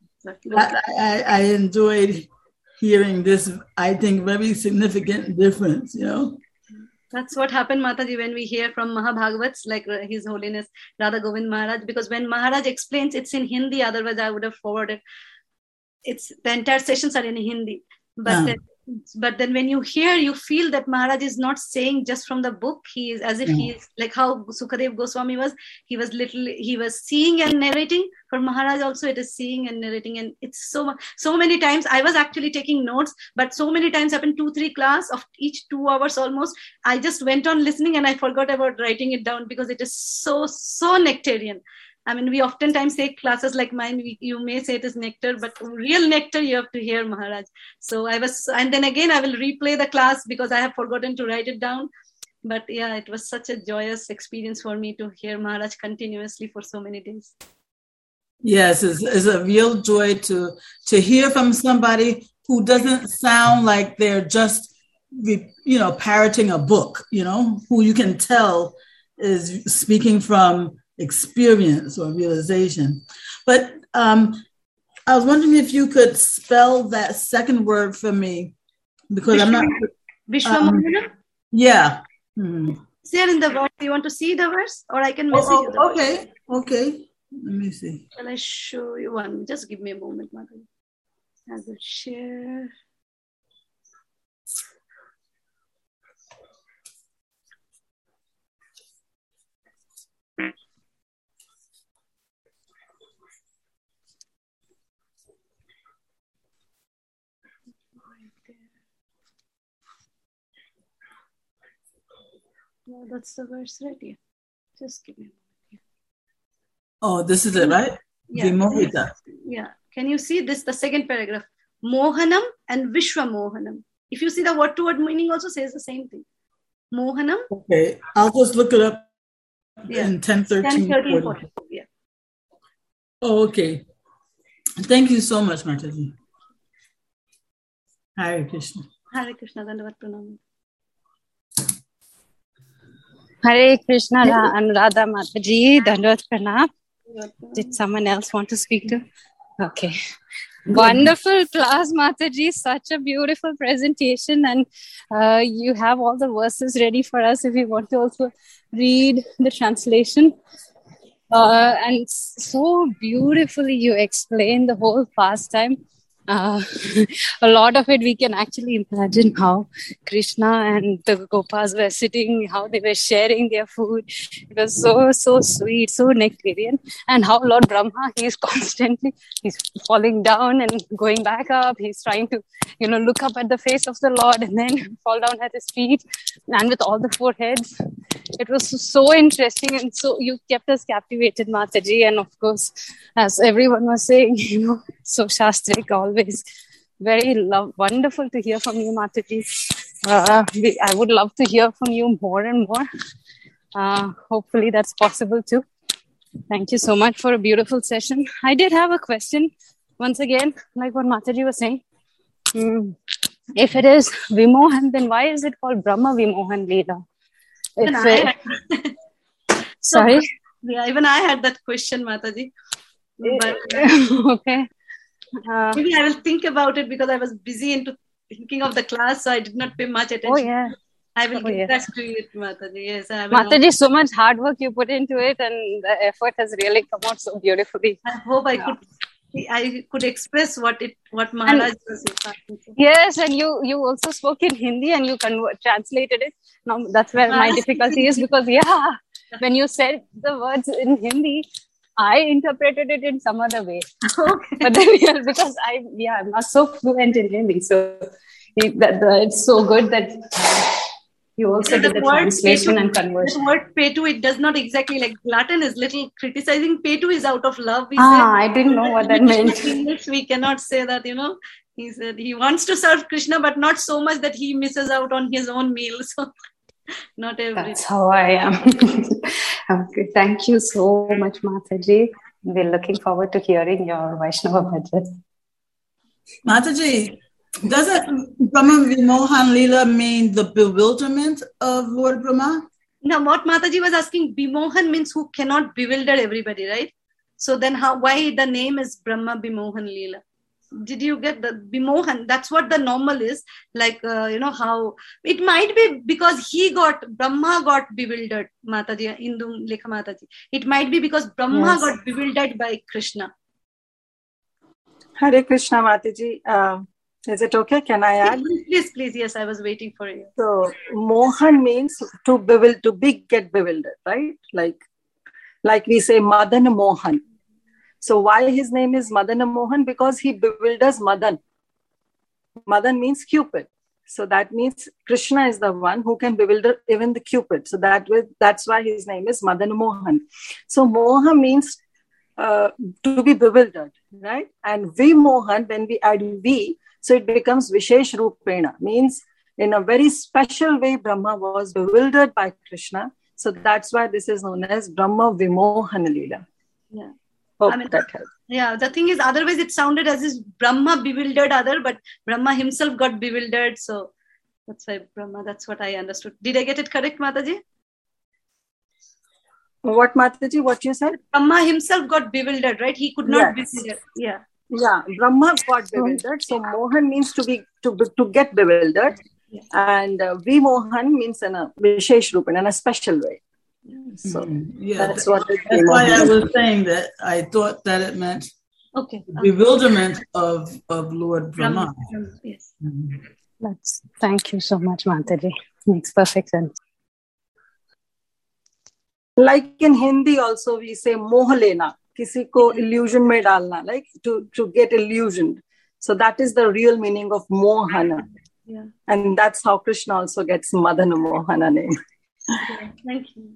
I enjoyed hearing this, I think, very significant difference, That's what happened, Mataji, when we hear from Mahabhagavats, like His Holiness Radha Govind Maharaj, because when Maharaj explains, it's in Hindi, otherwise I would have forwarded. The entire sessions are in Hindi. But then when you hear, you feel that Maharaj is not saying just from the book. He is as if he is like how Sukadev Goswami was. He was seeing and narrating. For Maharaj also, it is seeing and narrating. And it's so many times. I was actually taking notes, but so many times happened 2-3 class of each 2 hours almost. I just went on listening and I forgot about writing it down because it is so nectarian. I mean, we oftentimes say classes like mine, you may say it is nectar, but real nectar, you have to hear Maharaj. So and then again, I will replay the class because I have forgotten to write it down. But yeah, it was such a joyous experience for me to hear Maharaj continuously for so many days. Yes, it's a real joy to hear from somebody who doesn't sound like they're just, parroting a book, who you can tell is speaking from experience or realization. But I was wondering if you could spell that second word for me, because I'm not. Vishwamohana? Yeah. It's there in the verse. You want to see the verse, or I can message you the verse? Okay. Let me see. Shall I show you one? Just give me a moment, Mother. I will share. No, that's the verse right here. Just give me a moment. Oh, this is it, right? Yeah. Vimohita. Yeah. Can you see this? The second paragraph. Mohanam and Vishwa Mohanam. If you see the word-to-word meaning also says the same thing. Mohanam. Okay. I'll just look it up in 10:13. 40. Yeah. Oh, okay. Thank you so much, Mataji. Hare Krishna. Hare Krishna, Dandavat Pranam. Hare Krishna, Anuradha Mataji, Dandavat Pranam. Did someone else want to speak to? Okay. Wonderful class, Mataji. Such a beautiful presentation. And you have all the verses ready for us if you want to also read the translation. And so beautifully you explain the whole pastime. A lot of it we can actually imagine how Krishna and the Gopas were sitting, how they were sharing their food. It was so sweet, so nectarian. And how Lord Brahma, he's falling down and going back up. He's trying to, look up at the face of the Lord and then fall down at his feet. And with all the four heads, it was so interesting. And so you kept us captivated, Mataji. And of course, as everyone was saying, so Shastrik always. Very wonderful to hear from you, Mataji. I would love to hear from you more and more. Hopefully that's possible too. Thank you so much for a beautiful session. I did have a question. Once again, like what Mataji was saying. If it is Vimohan, then why is it called Brahma Vimohan Leela? Sorry? Yeah, even I had that question, Mataji. But, okay. Maybe I will think about it because I was busy into thinking of the class, so I did not pay much attention. Oh, yeah. I will get back to it, Mataji. Yes, Mataji, so much hard work you put into it, and the effort has really come out so beautifully. I hope I could express what Maharaj was saying. Yes, and you also spoke in Hindi and you translated it. Now that's where my difficulty is, because when you said the words in Hindi, I interpreted it in some other way. Okay. But then because I'm not so fluent in Hindi, so it's so good that you also did the translation and conversion. The word petu, it does not exactly, like Latin is little criticizing. Petu is out of love. I didn't know what that meant. In English, we cannot say that, He said he wants to serve Krishna, but not so much that he misses out on his own meal. So not everything. That's how I am. Okay, thank you so much, Mataji. We're looking forward to hearing your Vaishnava budget. Mataji, doesn't Brahma Vimohan Leela mean the bewilderment of Lord Brahma? Now, what Mataji was asking, Vimohan means who cannot bewilder everybody, right? So then why the name is Brahma Vimohan Leela? Did you get the Vimohan? That's what the normal is. Like, how it might be because Brahma got bewildered, Mataji, Indu Lekha Mataji. It might be because Brahma got bewildered by Krishna. Hare Krishna, Mataji. Is it okay? Can I add? Please. Yes, I was waiting for you. So, Mohan means to get bewildered, right? Like we say, Madan Mohan. So why his name is Madana Mohan? Because he bewilders Madan. Madan means Cupid. So that means Krishna is the one who can bewilder even the Cupid. So that's why his name is Madana Mohan. So Moha means to be bewildered, right? And Vimohan, when we add V, so it becomes Vishesh Rupena, means in a very special way Brahma was bewildered by Krishna. So that's why this is known as Brahma Vimohan Leela. Yeah. That helps. Yeah, the thing is, otherwise it sounded as if Brahma bewildered but Brahma himself got bewildered. So that's why Brahma, that's what I understood. Did I get it correct, Mataji? What, Mataji? What you said? Brahma himself got bewildered, right? He could not be bewildered. Yeah. Yeah, Brahma got bewildered. So Mohan means to get bewildered. Yeah. And Vimohan means in a Vishesh Rupa, in a special way. So that's why I was saying that I thought that it meant bewilderment of Lord Brahma. Yes. Thank you so much, Mataji. Makes perfect sense. Like in Hindi also we say moh lena, kisi ko illusion mein dalna, like to get illusioned. So that is the real meaning of Mohana. Yeah. And that's how Krishna also gets Madana Mohana name. Thank you.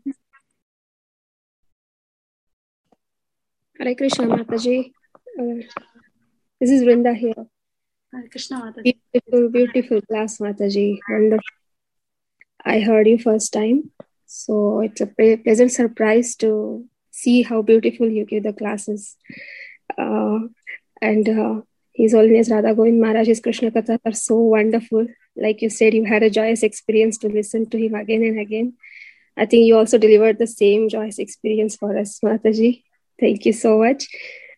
Hare Krishna, Mataji. This is Vrinda here. Hare Krishna, Mataji. Beautiful class, Mataji. Wonderful. I heard you first time. So it's a pleasant surprise to see how beautiful you give the classes. And His Holiness Radha Govind Maharaj's Krishna Kathas are so wonderful. Like you said, you had a joyous experience to listen to him again and again. I think you also delivered the same joyous experience for us, Mataji. Thank you so much.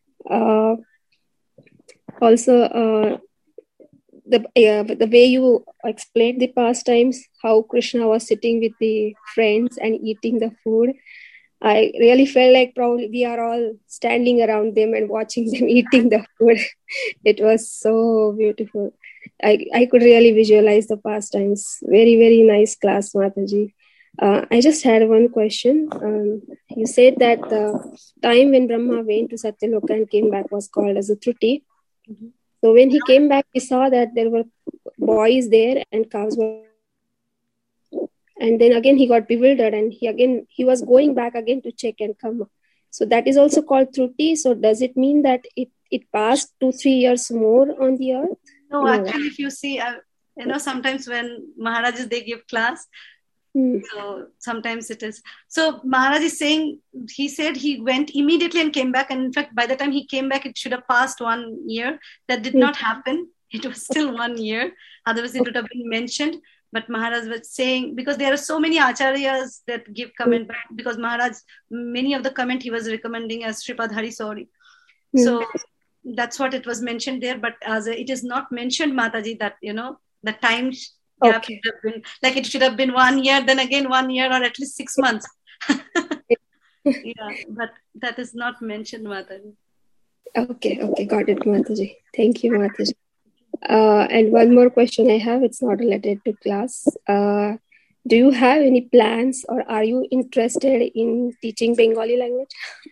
The way you explained the pastimes, how Krishna was sitting with the friends and eating the food, I really felt like probably we are all standing around them and watching them eating the food. It was so beautiful. I could really visualize the pastimes. Very, very nice class, Mataji. I just had one question. You said that the time when Brahma went to Satyaloka and came back was called as a Truti. Mm-hmm. So when he came back, he saw that there were boys there and cows were. And then again, he got bewildered and he was going back again to check and come. So that is also called Truti. So does it mean that it passed 2-3 years more on the earth? No, actually, if you see, sometimes when Maharajas, they give class, so sometimes it is. So Maharaj is saying, he said he went immediately and came back. And in fact, by the time he came back, it should have passed 1 year. That did not happen. It was still 1 year. Otherwise, it would have been mentioned. But Maharaj was saying, because there are so many acharyas that give comment, because Maharaj, many of the comment he was recommending as Shripad Hari Sauri. So that's what it was mentioned there. But as it is not mentioned, Mataji, that, the time gap should have been, like it should have been 1 year, then again 1 year, or at least 6 months. Yeah, but that is not mentioned, Mataji. Okay, got it, Mataji. Thank you, Mataji. And one more question I have, it's not related to class. Do you have any plans or are you interested in teaching Bengali language?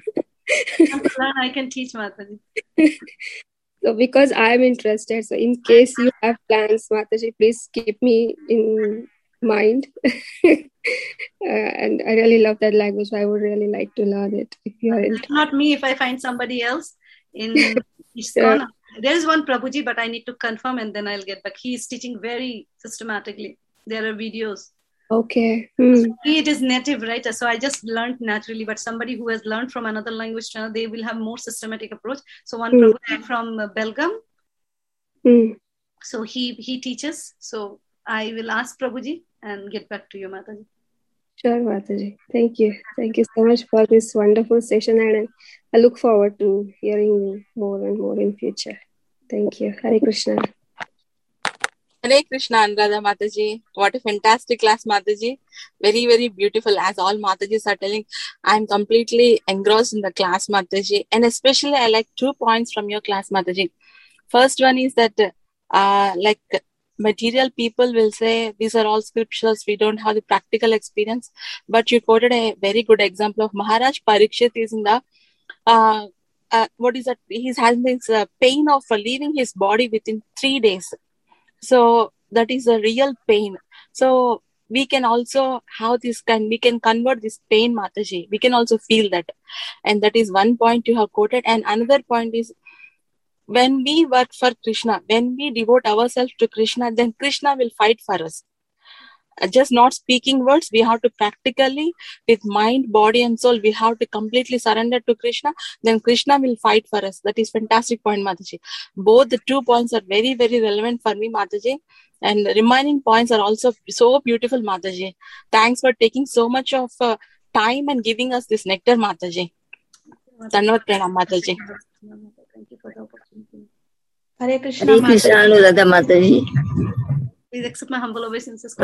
I can teach, Mataji. So because I'm interested, so in case you have plans, Mataji, please keep me in mind. And I really love that language. I would really like to learn it. If you are interested. Not me, if I find somebody else in ISKCON. There is one Prabhuji, but I need to confirm and then I'll get back. He is teaching very systematically. There are videos. Okay. It is native, right? So I just learned naturally, but somebody who has learned from another language channel, they will have more systematic approach. So one Prabhuji from Belgium. So he teaches. So I will ask Prabhuji and get back to you, Mataji. Sure, Mataji. Thank you. Thank you so much for this wonderful session, and I look forward to hearing you more and more in future. Thank you. Hare Krishna. Hare Krishna, Anuradha Mataji. What a fantastic class, Mataji. Very, very beautiful. As all Matajis are telling, I'm completely engrossed in the class, Mataji. And especially I like 2 points from your class, Mataji. First one is that material people will say these are all scriptures, we don't have the practical experience, but you quoted a very good example of Maharaj Parikshit is in the what is that, he's having this pain of leaving his body within 3 days. So that is a real pain. So we can also have this we can convert this pain, Mataji. We can also feel that. And that is one point you have quoted. And another point is, when we work for Krishna, when we devote ourselves to Krishna, then Krishna will fight for us. Just not speaking words, we have to practically, with mind, body and soul, we have to completely surrender to Krishna. Then Krishna will fight for us. That is fantastic point, Mataji. Both the 2 points are very, very relevant for me, Mataji. And the remaining points are also so beautiful, Mataji. Thanks for taking so much of time and giving us this nectar, Mataji. Dhanavad Pranam, Mataji. Thank you for the opportunity. Hare Krishna, Anuradha Mataji. Please accept my humble obeisances.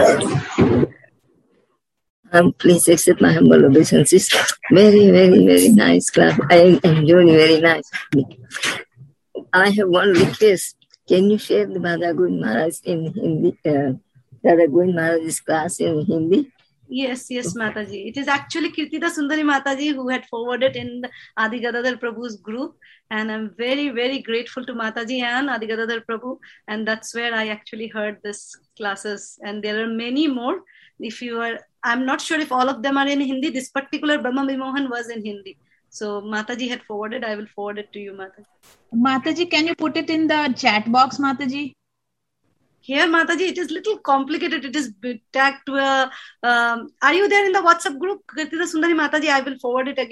Please accept my humble obeisances. Very, very, very nice class. I enjoyed very nice. I have one request. Can you share the Radha Govind Maharaj in Hindi? Radha Govind Maharaj's class in Hindi? Yes, Mataji. It is actually Kirtida Sundari Mataji who had forwarded in the Adi Gadadhar Prabhu's group. And I'm very, very grateful to Mataji and Adi Gadadhar Prabhu. And that's where I actually heard this classes. And there are many more. I'm not sure if all of them are in Hindi. This particular Brahma Vimohan was in Hindi. So Mataji had forwarded. I will forward it to you, Mataji. Mataji, can you put it in the chat box, Mataji? Here, Mataji, it is little complicated. It is tagged to a... are you there in the WhatsApp group, Kirtida Sundari Mataji? I will forward it again if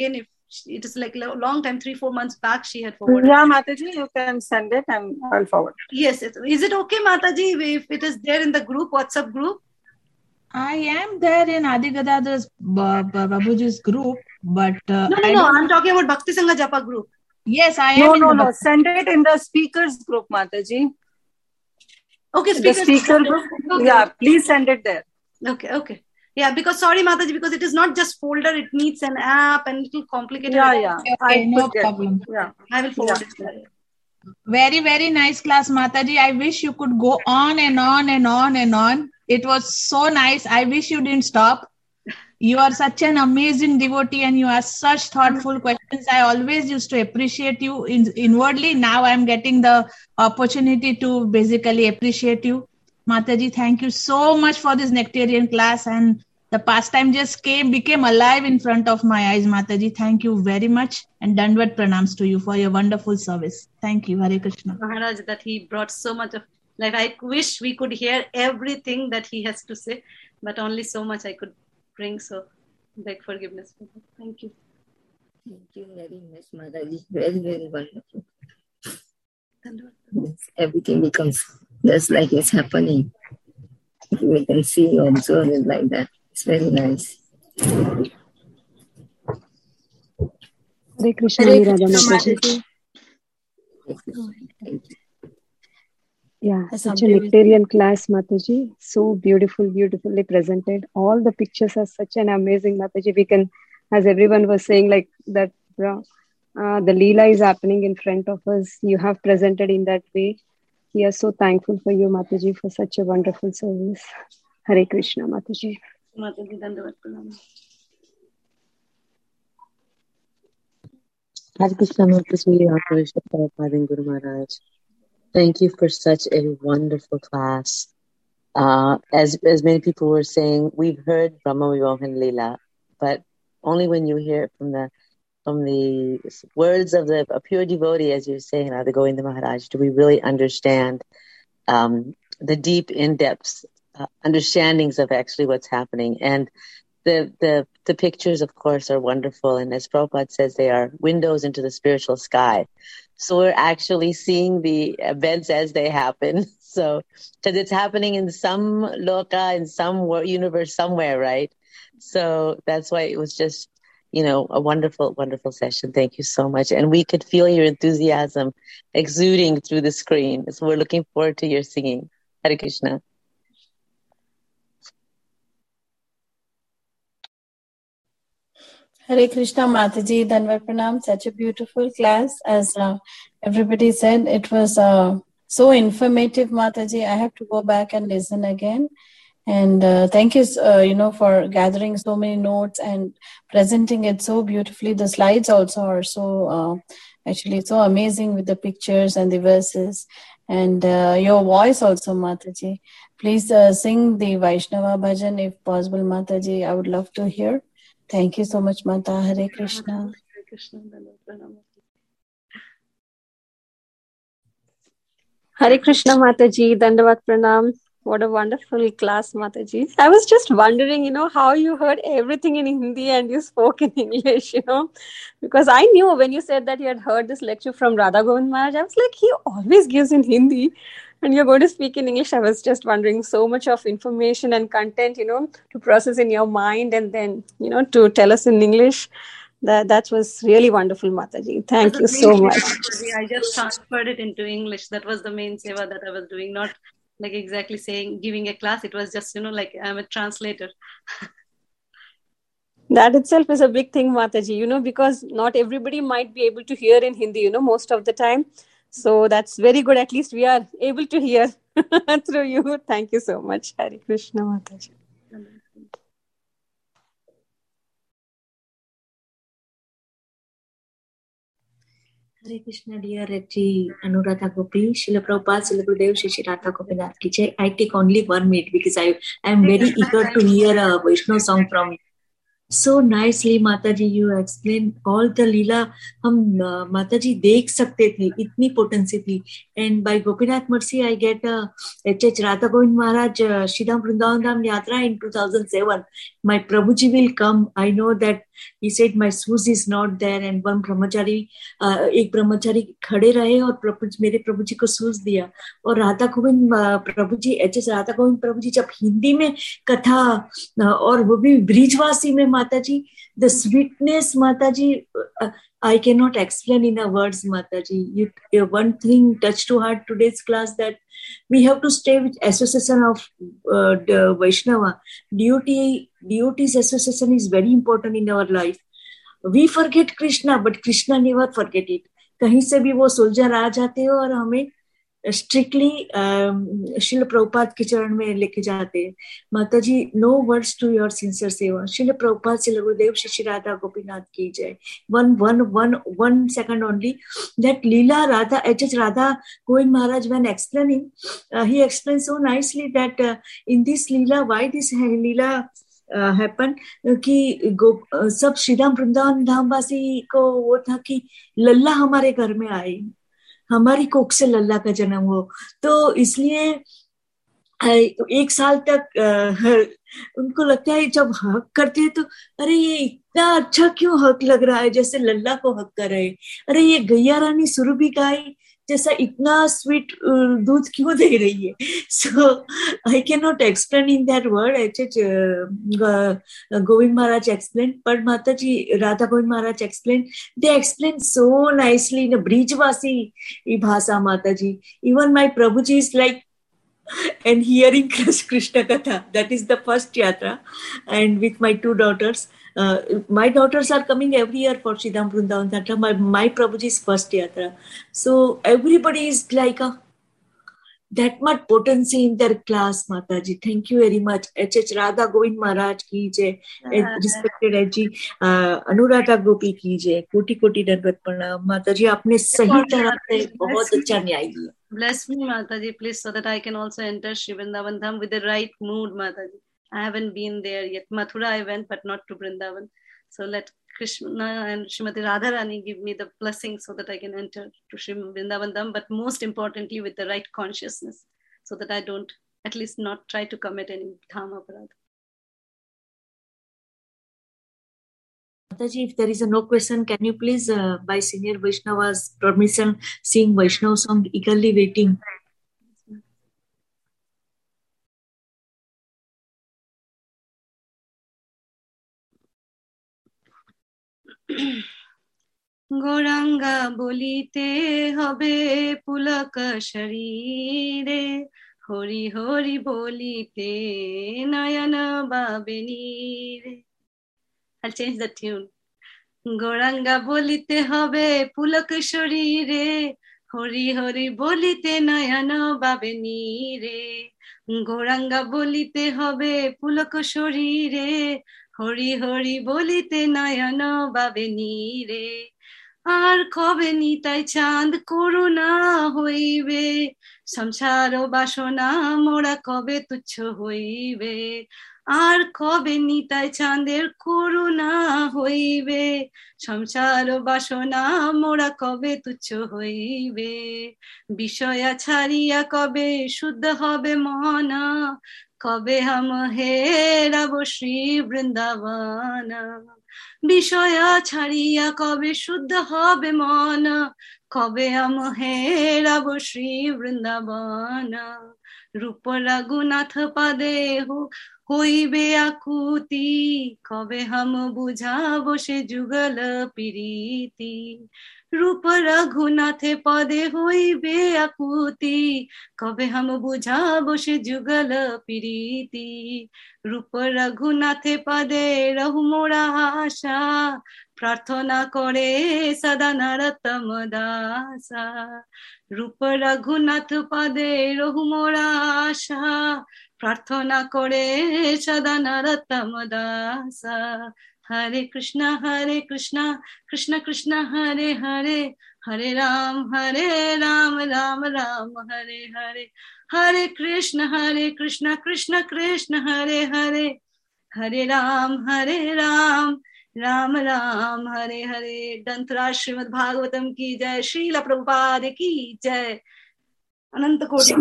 It is like a long time, 3-4 months back she had forwarded. Yeah, Mataji, you can send it and I'll forward. Yes. Is it okay, Mataji, if it is there in the group, WhatsApp group? I am there in Adi Gadadhar's Babuji's group, but No, I'm talking about Bhakti Sangha Japa group. Yes, I am. No. Send it in the speakers group, Mataji. Okay, the speaker group. Okay. Yeah, please send it there. Okay. Yeah, because sorry, Mataji, because it is not just folder; it needs an app and little complicated. Yeah. Okay, no problem. Yeah, I will forward it there. Very, very nice class, Mataji. I wish you could go on and on and on and on. It was so nice. I wish you didn't stop. You are such an amazing devotee and you ask such thoughtful questions. I always used to appreciate you inwardly. Now I'm getting the opportunity to basically appreciate you. Mataji, thank you so much for this Nectarian class, and the pastime just became alive in front of my eyes. Mataji, thank you very much, and Dandvat pranams to you for your wonderful service. Thank you. Hare Krishna. Maharaj, that he brought so much of life. I wish we could hear everything that he has to say, but only so much I could bring. So beg forgiveness for that. Thank you. Thank you very much, Mataji. Very, very wonderful. Everything becomes just like it's happening. We can see, observe it like that. It's very nice. Hare Krishna, Radha Mataji. Yeah, such a nectarian class, Mataji. So beautifully presented. All the pictures are such an amazing, Mataji. We can, as everyone was saying, like that, the Leela is happening in front of us. You have presented in that way. We are so thankful for you, Mataji, for such a wonderful service. Hare Krishna, Mataji. Mataji, Dandavat Pranam. Hare Krishna, Mataji, Aparisha Prabhupada and Guru Maharaj. Thank you for such a wonderful class. As many people were saying, we've heard Brahma Vimohan Leela, but only when you hear it from the words of a pure devotee, as you're saying, Radha Govinda Maharaj, do we really understand the deep, in-depth understandings of actually what's happening. And the pictures, of course, are wonderful. And as Prabhupada says, they are windows into the spiritual sky. So we're actually seeing the events as they happen. So, because it's happening in some loka, in some universe somewhere, right? So that's why it was just, a wonderful, wonderful session. Thank you so much. And we could feel your enthusiasm exuding through the screen. So we're looking forward to your singing. Hare Krishna. Hare Krishna, Mataji, Dandavat Pranam. Such a beautiful class. As everybody said, it was so informative, Mataji. I have to go back and listen again. And thank you, for gathering so many notes and presenting it so beautifully. The slides also are so, actually so amazing with the pictures and the verses. And your voice also, Mataji. Please sing the Vaishnava bhajan if possible, Mataji. I would love to hear. Thank you so much, Mata. Hare Krishna. Hare Krishna. Hare Krishna, Mataji. Dandavat Pranam. What a wonderful class, Mataji. I was just wondering, how you heard everything in Hindi and you spoke in English, because I knew when you said that you had heard this lecture from Radha Govind Maharaj, I was like, he always gives in Hindi and you're going to speak in English. I was just wondering, so much of information and content, to process in your mind and then, to tell us in English. That was really wonderful, Mataji. Thank you so much. I just transferred it into English. That was the main seva that I was doing, not like exactly giving a class. It was just, like I'm a translator. That itself is a big thing, Mataji, because not everybody might be able to hear in Hindi, most of the time. So that's very good. At least we are able to hear through you. Thank you so much. Hare Krishna, Mataji. Hare Krishna, dear Recchi Anuradha Gopi, Srila Prabhupada, Srila Gurudev, Shri Radha Gopinath ki jai. I take only 1 minute because I am very eager to hear a Vaishnava song from you. So nicely, Mataji, you explained all the Leela. हम Mataji देख सकते थे, इतनी potency थी. And by Gopinath Mercy, I get H.H. Radha Govind Maharaj Shridham Vrindavan Dham Yatra in 2007. My Prabhuji will come. I know that he said my shoes is not there, and one brahmachari, एक ब्रह्मचारी खड़े रहे और मेरे प्रभु जी को shoes दिया. और Radha Govind Prabhu ji, HS Radha Govind Prabhu ji जब हिंदी में कथा, और वो भी ब्रिजवासी में, माता जी, the sweetness, माता जी, I cannot explain in a words, Mataji. One thing touched to heart today's class, that we have to stay with association of the Vaishnava. Devotees association is very important in our life. We forget Krishna, but Krishna never forget it. कहीं से भी वो soldier आ जाते हो और हमें strictly शिल प्रभुपाद के चरण में लेके जाते हैं. Mata ji, no words to your sincere seva. Srila Prabhupada, शिल गुरुदेव, श्री राधा गोपीनाथ की जय. One second only. That Leela Radha, H.H. Radha Govind Maharaj, when explaining, he explained so nicely that in this Leela, why this Leela happen, कि सब श्रीराम वृंदावन धामवासी को वो था कि लल्ला हमारे घर में आए, हमारी कोख से लल्ला का जन्म हो. तो इसलिए एक साल तक उनको लगता है, जब हक करते हैं तो अरे ये इतना अच्छा क्यों हक लग रहा है, जैसे लल्ला को हक कर रहे. अरे ये गैया रानी सुरभि गाय जैसा इतना स्वीट दूध क्यों दे रही है. So I can not explain in that word. Govind Maharaj explain, पर Mata ji Radha Govind Maharaj explain, they explain so nicely in Brijwasi bhasha. Mata ji, even my Prabhu ji is like and hearing Krishna Katha. That is the first yatra, and with my two daughters. My daughters are coming every year for Shridham Vrindavan Yatra. My Prabhuji's first yatra. So everybody is like that much potency in their class, Mataji. Thank you very much. H.H. Radha Govind Maharaj ki jai. Respected H.G. Anuradha Gopi ki jai. Koti koti dandavat pranam. Mataji, आपने सही तरह से बहुत अच्छा न्याय दिया. Bless me, Mataji, please, so that I can also enter Shri Vrindavan Dham with the right mood, Mataji. I haven't been there yet. Mathura I went, but not to Vrindavan. So let Krishna and Srimati Radharani give me the blessing so that I can enter to Shri Vrindavan Dham, but most importantly with the right consciousness, so that I don't, at least not try to commit any dhamma aparadha. Mataji, if there is no question, can you please, by senior Vaishnava's permission, sing Vaishnava song, eagerly waiting. Gauranga বলিতে হবে পুলক শরীরে, হরি হরি বলিতে নয়ন বাবেনীরে. I'll change the tune. Gauranga বলিতে হবে পুলক শরীরে, হরি হরি বলিতে নয়ন বাবেনীরে. গৌরাঙ্গা বলিতে হবে পুলক শরীরে, হরি হরি বলিতে নয়ন বাবেনীরে. আর কবে নিতাই চাঁদ করুণা হইবে, সংসার বাসনা মোরা কবে তুচ্ছ হইবে. আর কবে নিতাই চাঁদের করুণা হইবে, সংসার বাসনা মোরা কবে তুচ্ছ হইবে. বিষয়া ছাড়িয়া কবে শুদ্ধ হবে মন, কবে হাম হেরাব শ্রী বৃন্দাবন. বিষয়া ছাড়িয়া কবে শুদ্ধ হবে মন, কবে হাম হেরাব শ্রী বৃন্দাবন. রূপ রঘুনাথ পাদে হইবে আকুতি, কবে হাম বুঝাবো সে যুগল প্রীতি. রূপ রঘুনাথে পদে হইবে আকুতি, কবে হাম বুঝাবো সে যুগল প্রীতি. রূপ রঘুনাথে পদে রহু মোরা আশা, প্রার্থনা করে সদা নরতম দাসা. রূপ রঘুনাথ পদে রহু মোরা আশা, প্রার্থনা করে সদা নরতম দাসা. হরে কৃষ্ণ কৃষ্ণ কৃষ্ণ হরে হরে, হরে রাম রাম রাম হরে হরে. হরে কৃষ্ণ কৃষ্ণ কৃষ্ণ হরে হরে, হরে রাম राम राम हरे हरे. दंतराज श्रीमद् भागवतम की जय. श्रील प्रभुपाद की जय. अनंत कोटि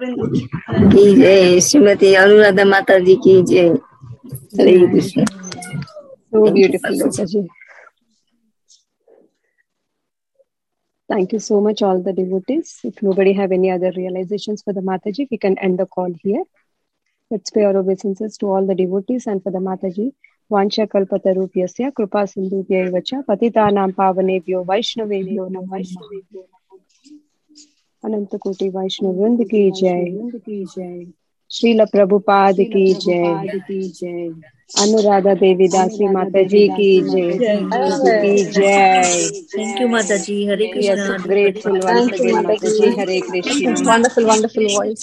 की जय. श्रीमती अनुराधा माता जी की जय. हरे Krishna. So So Thank you, beautiful, Mataji. Mataji. Thank you so much, all the devotees. If nobody have any other realizations for the Mataji, we can end the call here. Let's pay our obeisances to all the devotees and for the Mataji. Vancha kalpatarupyasya kripa sindhubhyaiva cha patitanam pavanebhyo vaishnavebhyo namo namaha. Ananta Koti Vaishnav Vrind ki jai. Srila Prabhupada ki jai. Anuradha Devi Dasi Mataji ki jai. Thank you, Mataji. Hare Krishna. Yes, grateful once again, Mataji. Hare Krishna. Wonderful, wonderful voice.